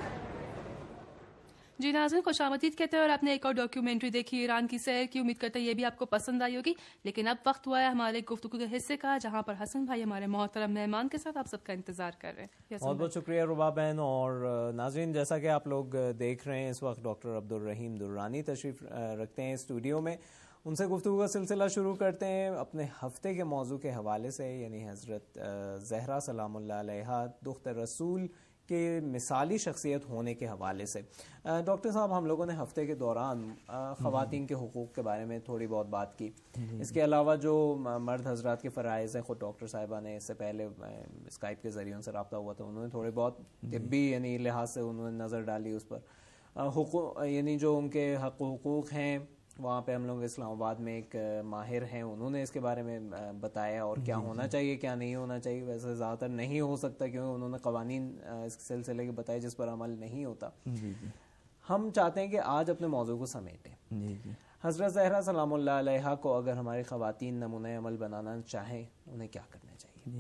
A: جی ناظرین، خوش آمدید کہتے ہیں، اور آپ نے ایک اور ڈاکیومنٹری دیکھی ایران کی سیر کی، امید کرتے ہیں یہ بھی آپ کو پسند آئی ہوگی۔ لیکن اب وقت ہوا ہے ہمارے گفتگو کے حصے کا، جہاں پر حسن بھائی ہمارے محترم مہمان کے ساتھ آپ سب کا انتظار کر رہے ہیں۔
B: بہت بہت شکریہ ربا بہن۔ اور ناظرین، جیسا کہ آپ لوگ دیکھ رہے ہیں اس وقت ڈاکٹر عبدالرحیم درانی تشریف رکھتے ہیں اسٹوڈیو میں، ان سے گفتگو کا سلسلہ شروع کرتے ہیں اپنے ہفتے کے موضوع کے حوالے سے، یعنی حضرت زہرا سلام اللہ علیہا دختر رسول کے مثالی شخصیت ہونے کے حوالے سے۔ ڈاکٹر صاحب، ہم لوگوں نے ہفتے کے دوران خواتین کے حقوق کے بارے میں تھوڑی بہت بات کی، اس کے علاوہ جو مرد حضرات کے فرائض ہیں، خود ڈاکٹر صاحبہ نے اس سے پہلے اسکائپ کے ذریعے ان سے رابطہ ہوا تھا، انہوں نے تھوڑے بہت طبی یعنی لحاظ سے انہوں نے نظر ڈالی اس پر، حقوق یعنی جو ان کے حقوق ہیں وہاں پہ ہم لوگ اسلام آباد میں ایک ماہر ہیں، انہوں نے اس کے بارے میں بتایا اور کیا ہونا چاہیے کیا نہیں ہونا چاہیے۔ ویسے زیادہ تر نہیں ہو سکتا کیونکہ انہوں نے قوانین اس سلسلے کے بتائے جس پر عمل نہیں ہوتا۔ ہم چاہتے ہیں کہ آج اپنے موضوع کو سمیٹیں۔ حضرت زہرا سلام اللہ علیہا کو اگر ہماری خواتین نمونہ عمل بنانا چاہیں انہیں کیا کرنا چاہیے؟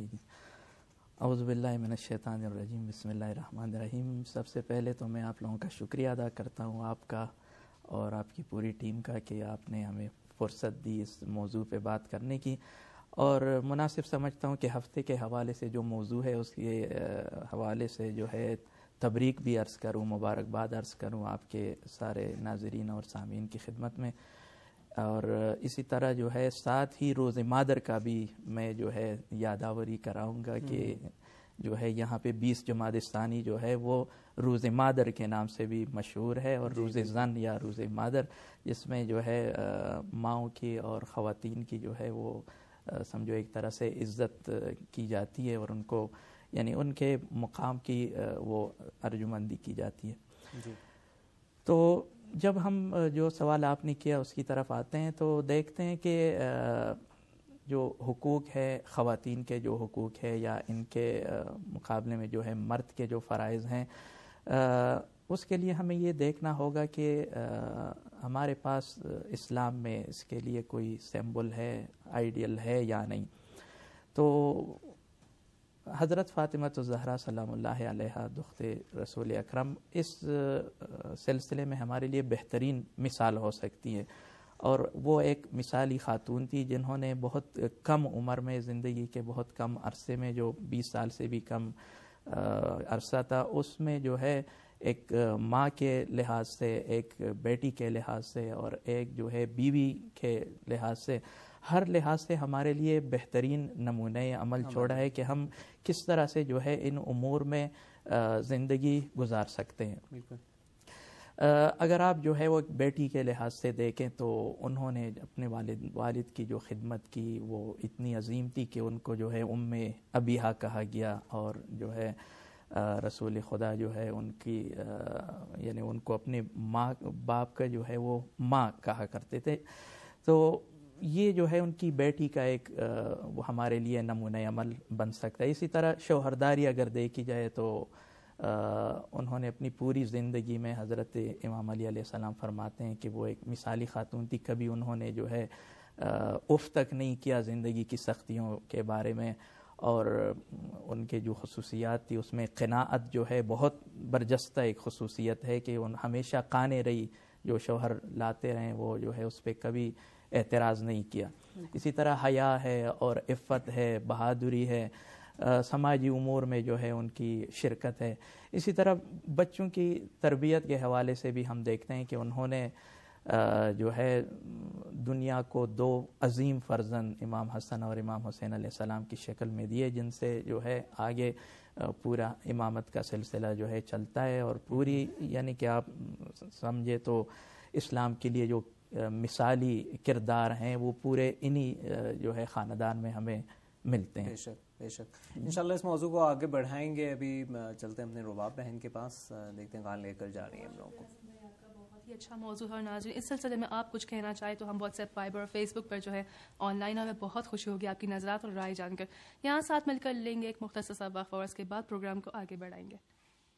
G: اعوذ باللہ من الشیطان الرجیم، بسم اللہ الرحمن الرحیم۔ سب سے پہلے تو میں آپ لوگوں کا شکریہ ادا کرتا ہوں، آپ کا اور آپ کی پوری ٹیم کا، کہ آپ نے ہمیں فرصت دی اس موضوع پہ بات کرنے کی، اور مناسب سمجھتا ہوں کہ ہفتے کے حوالے سے جو موضوع ہے اس کے حوالے سے جو ہے تبریک بھی عرض کروں، مبارکباد عرض کروں آپ کے سارے ناظرین اور سامعین کی خدمت میں، اور اسی طرح جو ہے ساتھ ہی روز مادر کا بھی میں جو ہے یادآوری کراؤں گا کہ جو ہے یہاں پہ 20 جمادی الثانی جو ہے وہ روز مادر کے نام سے بھی مشہور ہے، اور روز زن یا روز مادر، جس میں جو ہے ماؤں کی اور خواتین کی جو ہے وہ سمجھو ایک طرح سے عزت کی جاتی ہے، اور ان کو یعنی ان کے مقام کی وہ ارجمندی کی جاتی ہے۔ تو جب ہم جو سوال آپ نے کیا اس کی طرف آتے ہیں تو دیکھتے ہیں کہ جو حقوق ہے خواتین کے، جو حقوق ہے یا ان کے مقابلے میں جو ہے مرد کے جو فرائض ہیں، اس کے لیے ہمیں یہ دیکھنا ہوگا کہ ہمارے پاس اسلام میں اس کے لیے کوئی سمبل ہے، آئیڈیل ہے یا نہیں۔ تو حضرت فاطمہ الزہرا سلام اللہ علیہا دختر رسول اکرم اس سلسلے میں ہمارے لیے بہترین مثال ہو سکتی ہے، اور وہ ایک مثالی خاتون تھی جنہوں نے بہت کم عمر میں، زندگی کے بہت کم عرصے میں، جو 20 سال سے بھی کم عرصہ تھا، اس میں جو ہے ایک ماں کے لحاظ سے، ایک بیٹی کے لحاظ سے، اور ایک جو ہے بیوی کے لحاظ سے، ہر لحاظ سے ہمارے لیے بہترین نمونہ عمل چھوڑا ہے کہ ہم کس طرح سے جو ہے ان امور میں زندگی گزار سکتے ہیں۔ اگر آپ جو ہے وہ بیٹی کے لحاظ سے دیکھیں تو انہوں نے اپنے والد کی جو خدمت کی وہ اتنی عظیم تھی کہ ان کو جو ہے ام ابیہا کہا گیا، اور جو ہے رسول خدا جو ہے ان کی یعنی ان کو اپنے ماں باپ کا جو ہے وہ ماں کہا کرتے تھے۔ تو یہ جو ہے ان کی بیٹی کا ایک وہ ہمارے لیے نمونہ عمل بن سکتا ہے۔ اسی طرح شوہرداری اگر دیکھی جائے تو انہوں نے اپنی پوری زندگی میں، حضرت امام علی علیہ السلام فرماتے ہیں کہ وہ ایک مثالی خاتون تھی، کبھی انہوں نے جو ہے اف تک نہیں کیا زندگی کی سختیوں کے بارے میں، اور ان کے جو خصوصیات تھی اس میں قناعت جو ہے بہت برجستہ ایک خصوصیت ہے کہ ان ہمیشہ قانے رہی، جو شوہر لاتے رہیں وہ جو ہے اس پہ کبھی اعتراض نہیں کیا. اسی طرح حیا ہے اور عفت ہے، بہادری ہے، سماجی امور میں جو ہے ان کی شرکت ہے. اسی طرح بچوں کی تربیت کے حوالے سے بھی ہم دیکھتے ہیں کہ انہوں نے جو ہے دنیا کو 2 عظیم فرزند امام حسن اور امام حسین علیہ السلام کی شکل میں دیے، جن سے جو ہے آگے پورا امامت کا سلسلہ جو ہے چلتا ہے، اور پوری یعنی کہ آپ سمجھے تو اسلام کے لیے جو مثالی کردار ہیں وہ پورے انہی جو ہے خاندان میں ہمیں ملتے ہیں.
B: بے شک انشاءاللہ اس موضوع کو آگے بڑھائیں گے. ابھی چلتے ہیں اپنے رباب بہن کے پاس، دیکھتے ہیں کہاں لے کر جا رہی ہیں ہم لوگوں کو.
A: بہت ہی اچھا موضوع ہے ناظرین. اس سلسلے میں آپ کچھ کہنا چاہیں تو ہم واٹس ایپ، وائبر اور فیس بک پر جو ہے آن لائن، ہمیں بہت خوشی ہوگی آپ کی نظرات اور رائے جان کر. یہاں ساتھ مل کر لیں گے ایک مختصر سا وقفہ اور اس کے بعد پروگرام کو آگے بڑھائیں گے.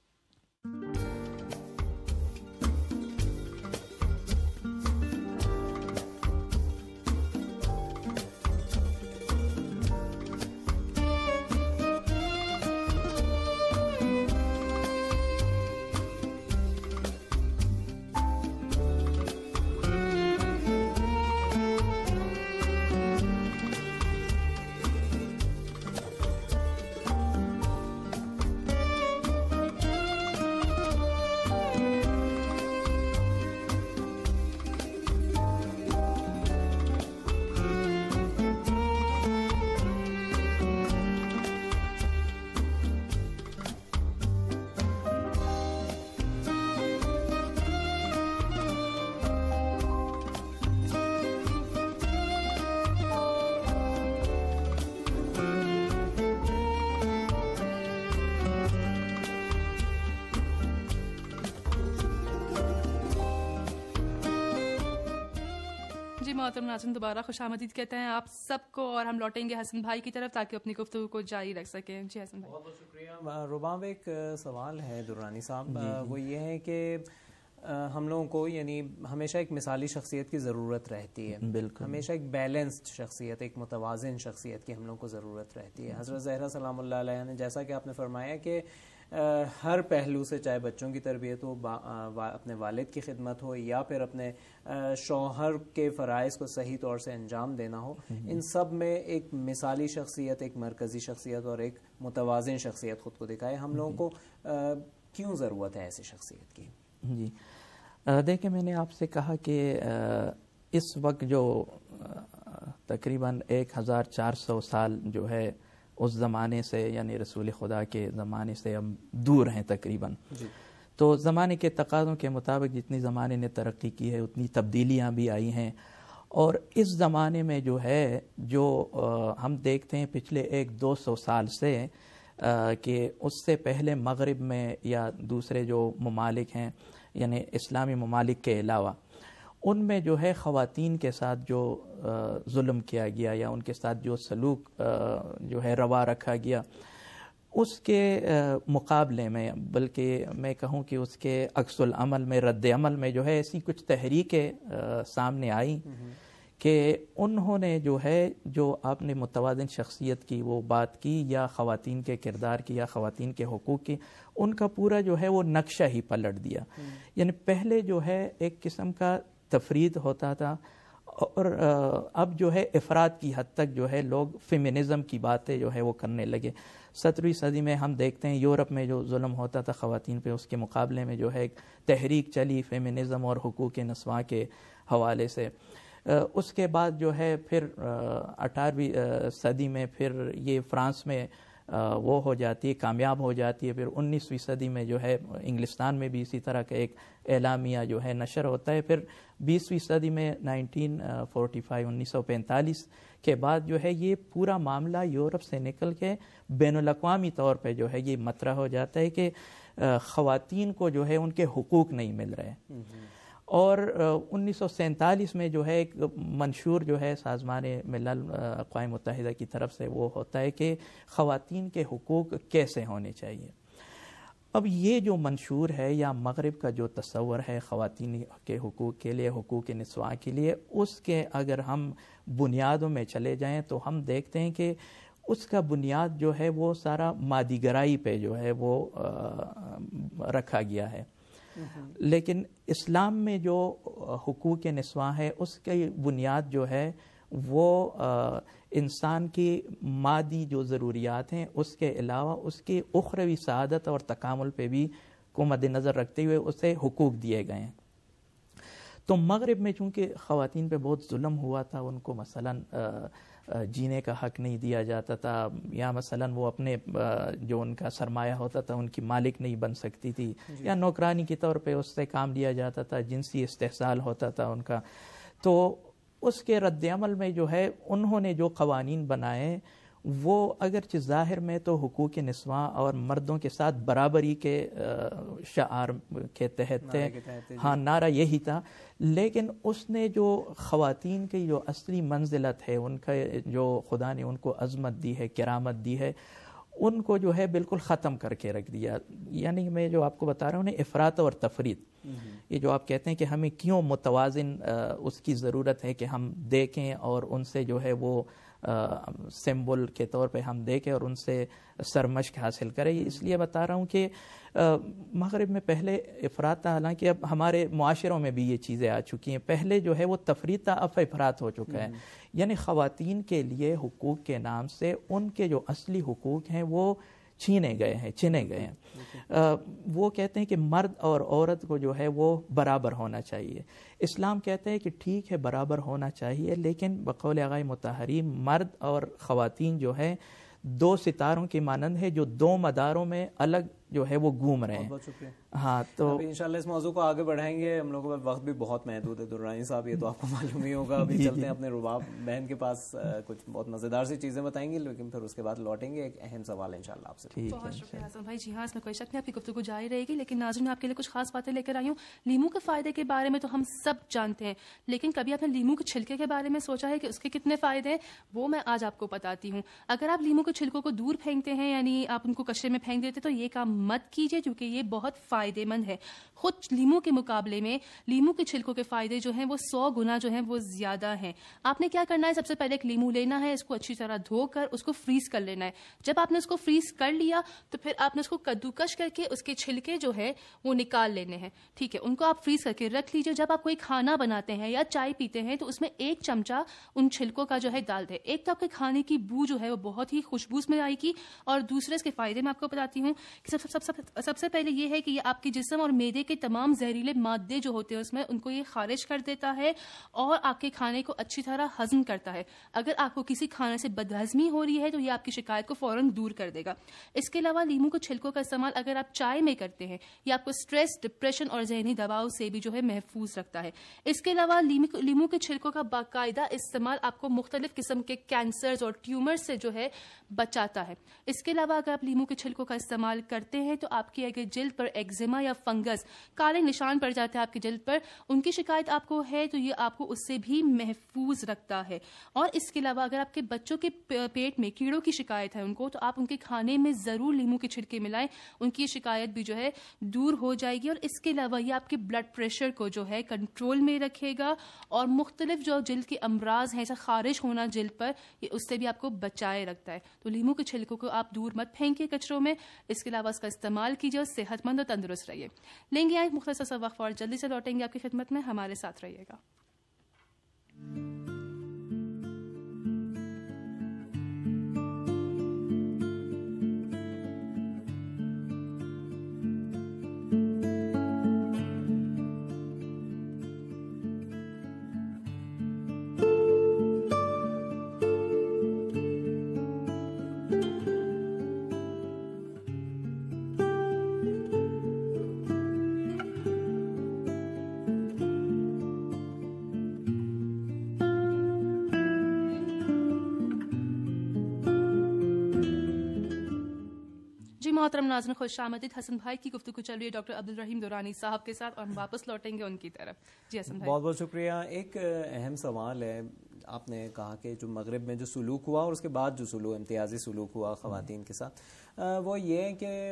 A: محترم ناظرین، دوبارہ خوش آمدید کہتے ہیں آپ سب کو، اور ہم لوٹیں گے حسن بھائی کی طرف تاکہ اپنی گفتگو کو جاری رکھ سکیں. جی حسن بھائی.
B: بہت بہت شکریہ. رباب، ایک سوال ہے درانی صاحب، وہ یہ ہے کہ ہم لوگوں کو یعنی ہمیشہ ایک مثالی شخصیت کی ضرورت رہتی ہے.
G: بالکل.
B: ہمیشہ ایک بیلنسڈ شخصیت، ایک متوازن شخصیت کی ہم لوگوں کو ضرورت رہتی ہے. حضرت زہرا سلام اللہ علیہ نے جیسا کہ آپ نے فرمایا کہ ہر پہلو سے، چاہے بچوں کی تربیت ہو، اپنے والد کی خدمت ہو، یا پھر اپنے شوہر کے فرائض کو صحیح طور سے انجام دینا ہو، ان سب میں ایک مثالی شخصیت، ایک مرکزی شخصیت اور ایک متوازن شخصیت خود کو دکھائے. ہم لوگوں کو کیوں ضرورت ہے ایسی شخصیت کی؟
G: جی دیکھیں، میں نے آپ سے کہا کہ اس وقت جو تقریباً 1400 سال جو ہے اس زمانے سے، یعنی رسول خدا کے زمانے سے ہم دور ہیں تقریباً. تو زمانے کے تقاضوں کے مطابق جتنی زمانے نے ترقی کی ہے اتنی تبدیلیاں بھی آئی ہیں. اور اس زمانے میں جو ہے جو ہم دیکھتے ہیں پچھلے 100-200 سال سے کہ اس سے پہلے مغرب میں یا دوسرے جو ممالک ہیں یعنی اسلامی ممالک کے علاوہ، ان میں جو ہے خواتین کے ساتھ جو ظلم کیا گیا یا ان کے ساتھ جو سلوک جو ہے روا رکھا گیا، اس کے مقابلے میں، بلکہ میں کہوں کہ اس کے عکس العمل میں، رد عمل میں جو ہے ایسی کچھ تحریکیں سامنے آئیں کہ انہوں نے جو ہے جو آپ نے متوازن شخصیت کی وہ بات کی، یا خواتین کے کردار کی، یا خواتین کے حقوق کی، ان کا پورا جو ہے وہ نقشہ ہی پلٹ دیا. یعنی پہلے جو ہے ایک قسم کا تفرید ہوتا تھا، اور اب جو ہے افراد کی حد تک جو ہے لوگ فیمنزم کی باتیں جو ہے وہ کرنے لگے. 17ویں صدی میں ہم دیکھتے ہیں یورپ میں جو ظلم ہوتا تھا خواتین پہ، اس کے مقابلے میں جو ہے ایک تحریک چلی فیمنزم اور حقوق نسواں کے حوالے سے. اس کے بعد جو ہے پھر 18ویں صدی میں پھر یہ فرانس میں وہ ہو جاتی ہے، کامیاب ہو جاتی ہے. پھر 19ویں صدی میں جو ہے انگلستان میں بھی اسی طرح کا ایک اعلامیہ جو ہے نشر ہوتا ہے. پھر 20ویں صدی میں 1945 کے بعد جو ہے یہ پورا معاملہ یورپ سے نکل کے بین الاقوامی طور پہ جو ہے یہ مطرح ہو جاتا ہے کہ خواتین کو جو ہے ان کے حقوق نہیں مل رہے. اور 1947 میں جو ہے ایک منشور جو ہے سازمان ملل اقوام متحدہ کی طرف سے وہ ہوتا ہے کہ خواتین کے حقوق کیسے ہونے چاہیے. اب یہ جو منشور ہے یا مغرب کا جو تصور ہے خواتین کے حقوق کے لیے، حقوق نسواں کے لیے، اس کے اگر ہم بنیادوں میں چلے جائیں تو ہم دیکھتے ہیں کہ اس کا بنیاد جو ہے وہ سارا مادی گرائی پہ جو ہے وہ رکھا گیا ہے. لیکن اسلام میں جو حقوق نسواں ہے اس کی بنیاد جو ہے وہ انسان کی مادی جو ضروریات ہیں اس کے علاوہ اس کی اخروی سعادت اور تکامل پہ بھی کو مد نظر رکھتے ہوئے اسے حقوق دیے گئے ہیں. تو مغرب میں چونکہ خواتین پہ بہت ظلم ہوا تھا، ان کو مثلاً جینے کا حق نہیں دیا جاتا تھا، یا مثلاً وہ اپنے جو ان کا سرمایہ ہوتا تھا ان کی مالک نہیں بن سکتی تھی، یا نوکرانی کے طور پہ اس سے کام لیا جاتا تھا، جنسی استحصال ہوتا تھا ان کا. تو اس کے رد عمل میں جو ہے انہوں نے جو قوانین بنائے وہ اگرچہ ظاہر میں تو حقوق نسواں اور مردوں کے ساتھ برابری کے شعار کے تحت تھے، ہاں نعرہ یہی تھا، لیکن اس نے جو خواتین کی جو اصلی منزلت ہے، ان کا جو خدا نے ان کو عظمت دی ہے، کرامت دی ہے، ان کو جو ہے بالکل ختم کر کے رکھ دیا. یعنی میں جو آپ کو بتا رہا ہوں نا، افراط اور تفریط، یہ جو آپ کہتے ہیں کہ ہمیں کیوں متوازن اس کی ضرورت ہے کہ ہم دیکھیں اور ان سے جو ہے وہ سمبل کے طور پہ ہم دیکھیں اور ان سے سرمشق حاصل کریں. اس لیے بتا رہا ہوں کہ مغرب میں پہلے افراط تھا، حالانکہ اب ہمارے معاشروں میں بھی یہ چیزیں آ چکی ہیں. پہلے جو ہے وہ تفریط تھا، اب افراط ہو چکا ہے. یعنی خواتین کے لیے حقوق کے نام سے ان کے جو اصلی حقوق ہیں وہ چھینے گئے ہیں. وہ کہتے ہیں کہ مرد اور عورت کو جو ہے وہ برابر ہونا چاہیے. اسلام کہتے ہیں کہ ٹھیک ہے برابر ہونا چاہیے، لیکن بقول آغای مطہری مرد اور خواتین جو ہے دو ستاروں کی مانند ہے جو دو مداروں میں الگ جو ہے وہ گھوم رہے ہیں.
B: بہت شکریہ.
G: ہاں تو
B: انشاءاللہ اس موضوع کو آگے بڑھائیں گے. ہم لوگوں کا وقت بھی بہت محدود ہے دررانی صاحب، یہ تو آپ کو معلوم ہی ہوگا. ابھی چلتے ہیں اپنے رباب بہن کے پاس، کچھ بہت مزیدار سی چیزیں بتائیں گے، لیکن پھر اس کے بعد لوٹیں گے. ایک اہم سوال ہے انشاءاللہ آپ سے.
A: بہت شکریہ حسن بھائی. جی ہاں، اس میں کوئی شک نہیں، آپ کی گفتگو جاری رہے گی، لیکن ناظرین آپ کے لیے کچھ خاص باتیں لے کر آئی ہوں. لیمو کے فائدے کے بارے میں تو ہم سب جانتے ہیں، لیکن کبھی آپ نے لیمو کے چھلکے کے بارے میں سوچا ہے کہ اس کے کتنے فائدے ہیں؟ وہ میں آج آپ کو بتاتی ہوں. اگر آپ لیمو کے چھلکوں کو دور پھینکتے ہیں، یعنی آپ ان کو کچرے میں پھینک دیتے، تو یہ کام مت کیجیے، کیونکہ یہ بہت فائدے مند ہے. خود لیمو کے مقابلے میں لیمو کے چھلکوں کے فائدے جو ہیں وہ 100 گنا جو ہیں وہ زیادہ ہیں. آپ نے کیا کرنا ہے، سب سے پہلے ایک لیمو لینا ہے، اس کو اچھی طرح دھو کر اس کو فریز کر لینا ہے. جب آپ نے اس کو فریز کر لیا تو پھر آپ نے اس کو کدوکش کر کے اس کے چھلکے جو ہے وہ نکال لینے ہیں. ٹھیک ہے، ان کو آپ فریز کر کے رکھ لیجیے. جب آپ کوئی کھانا بناتے ہیں یا چائے پیتے ہیں تو اس میں 1 چمچہ ان چھلکوں کا جو ہے ڈال دیں. ایک تو آپ کے کھانے کی بو جو ہے وہ بہت ہی خوشبو میں آئے گی، اور دوسرے اس کے فائدے میں آپ کو بتاتی ہوں کہ سب سے پہلے یہ ہے کہ یہ آپ کے جسم اور معدے کے تمام زہریلے مادے جو ہوتے ہیں اس میں ان کو یہ خارج کر دیتا ہے اور آپ کے کھانے کو اچھی طرح ہضم کرتا ہے. اگر آپ کو کسی کھانے سے بدہضمی ہو رہی ہے تو یہ آپ کی شکایت کو فوراً دور کر دے گا. اس کے علاوہ لیمو کے چھلکوں کا استعمال اگر آپ چائے میں کرتے ہیں، یہ آپ کو سٹریس، ڈپریشن اور ذہنی دباؤ سے بھی جو ہے محفوظ رکھتا ہے. اس کے علاوہ لیمو کے چھلکوں کا باقاعدہ استعمال آپ کو مختلف قسم کے کینسرز اور ٹیومر سے جو ہے بچاتا ہے. اس کے علاوہ اگر آپ لیمو کے چھلکوں کا استعمال کرتے ہیں تو آپ کی اگر جلد پر ایگزیما یا فنگس، کالے نشان پڑ جاتے ہیں آپ کی جلد پر، ان کی شکایت آپ کو ہے تو یہ آپ کو اس سے بھی محفوظ رکھتا ہے. اور اس کے علاوہ اگر آپ کے بچوں کے پیٹ میں کیڑوں کی شکایت ہے ان کو، تو آپ ان کے کھانے میں ضرور لیمو کے چھلکے ملائیں، ان کی شکایت بھی جو ہے دور ہو جائے گی. اور اس کے علاوہ یہ آپ کے بلڈ پریشر کو جو ہے کنٹرول میں رکھے گا، اور مختلف جو جلد کے امراض ہیں، ایسا خارش ہونا جلد پر، یہ اس سے بھی آپ کو بچائے رکھتا ہے. تو لیمو کے چھلکوں کو آپ دور مت پھینکیے کچروں میں. اس کے علاوہ اس کا استعمال کیجیے اور صحت مند اور تندرست رہیے. لیں گے ایک مختصر سا وقفہ اور جلدی سے لوٹیں گے آپ کی خدمت میں. ہمارے ساتھ رہیے گا. محترم ناظرین، خوش آمدید. حسن بھائی کی گفتگو چل رہی ہے ڈاکٹر عبدالرحیم درانی صاحب کے ساتھ، اور ہم واپس لوٹیں گے ان کی طرف. جی حسن بھائی.
B: بہت بہت شکریہ. ایک اہم سوال ہے آپ نے کہا کہ جو مغرب میں جو سلوک ہوا اور اس کے بعد جو امتیازی سلوک ہوا خواتین کے ساتھ، وہ یہ ہے کہ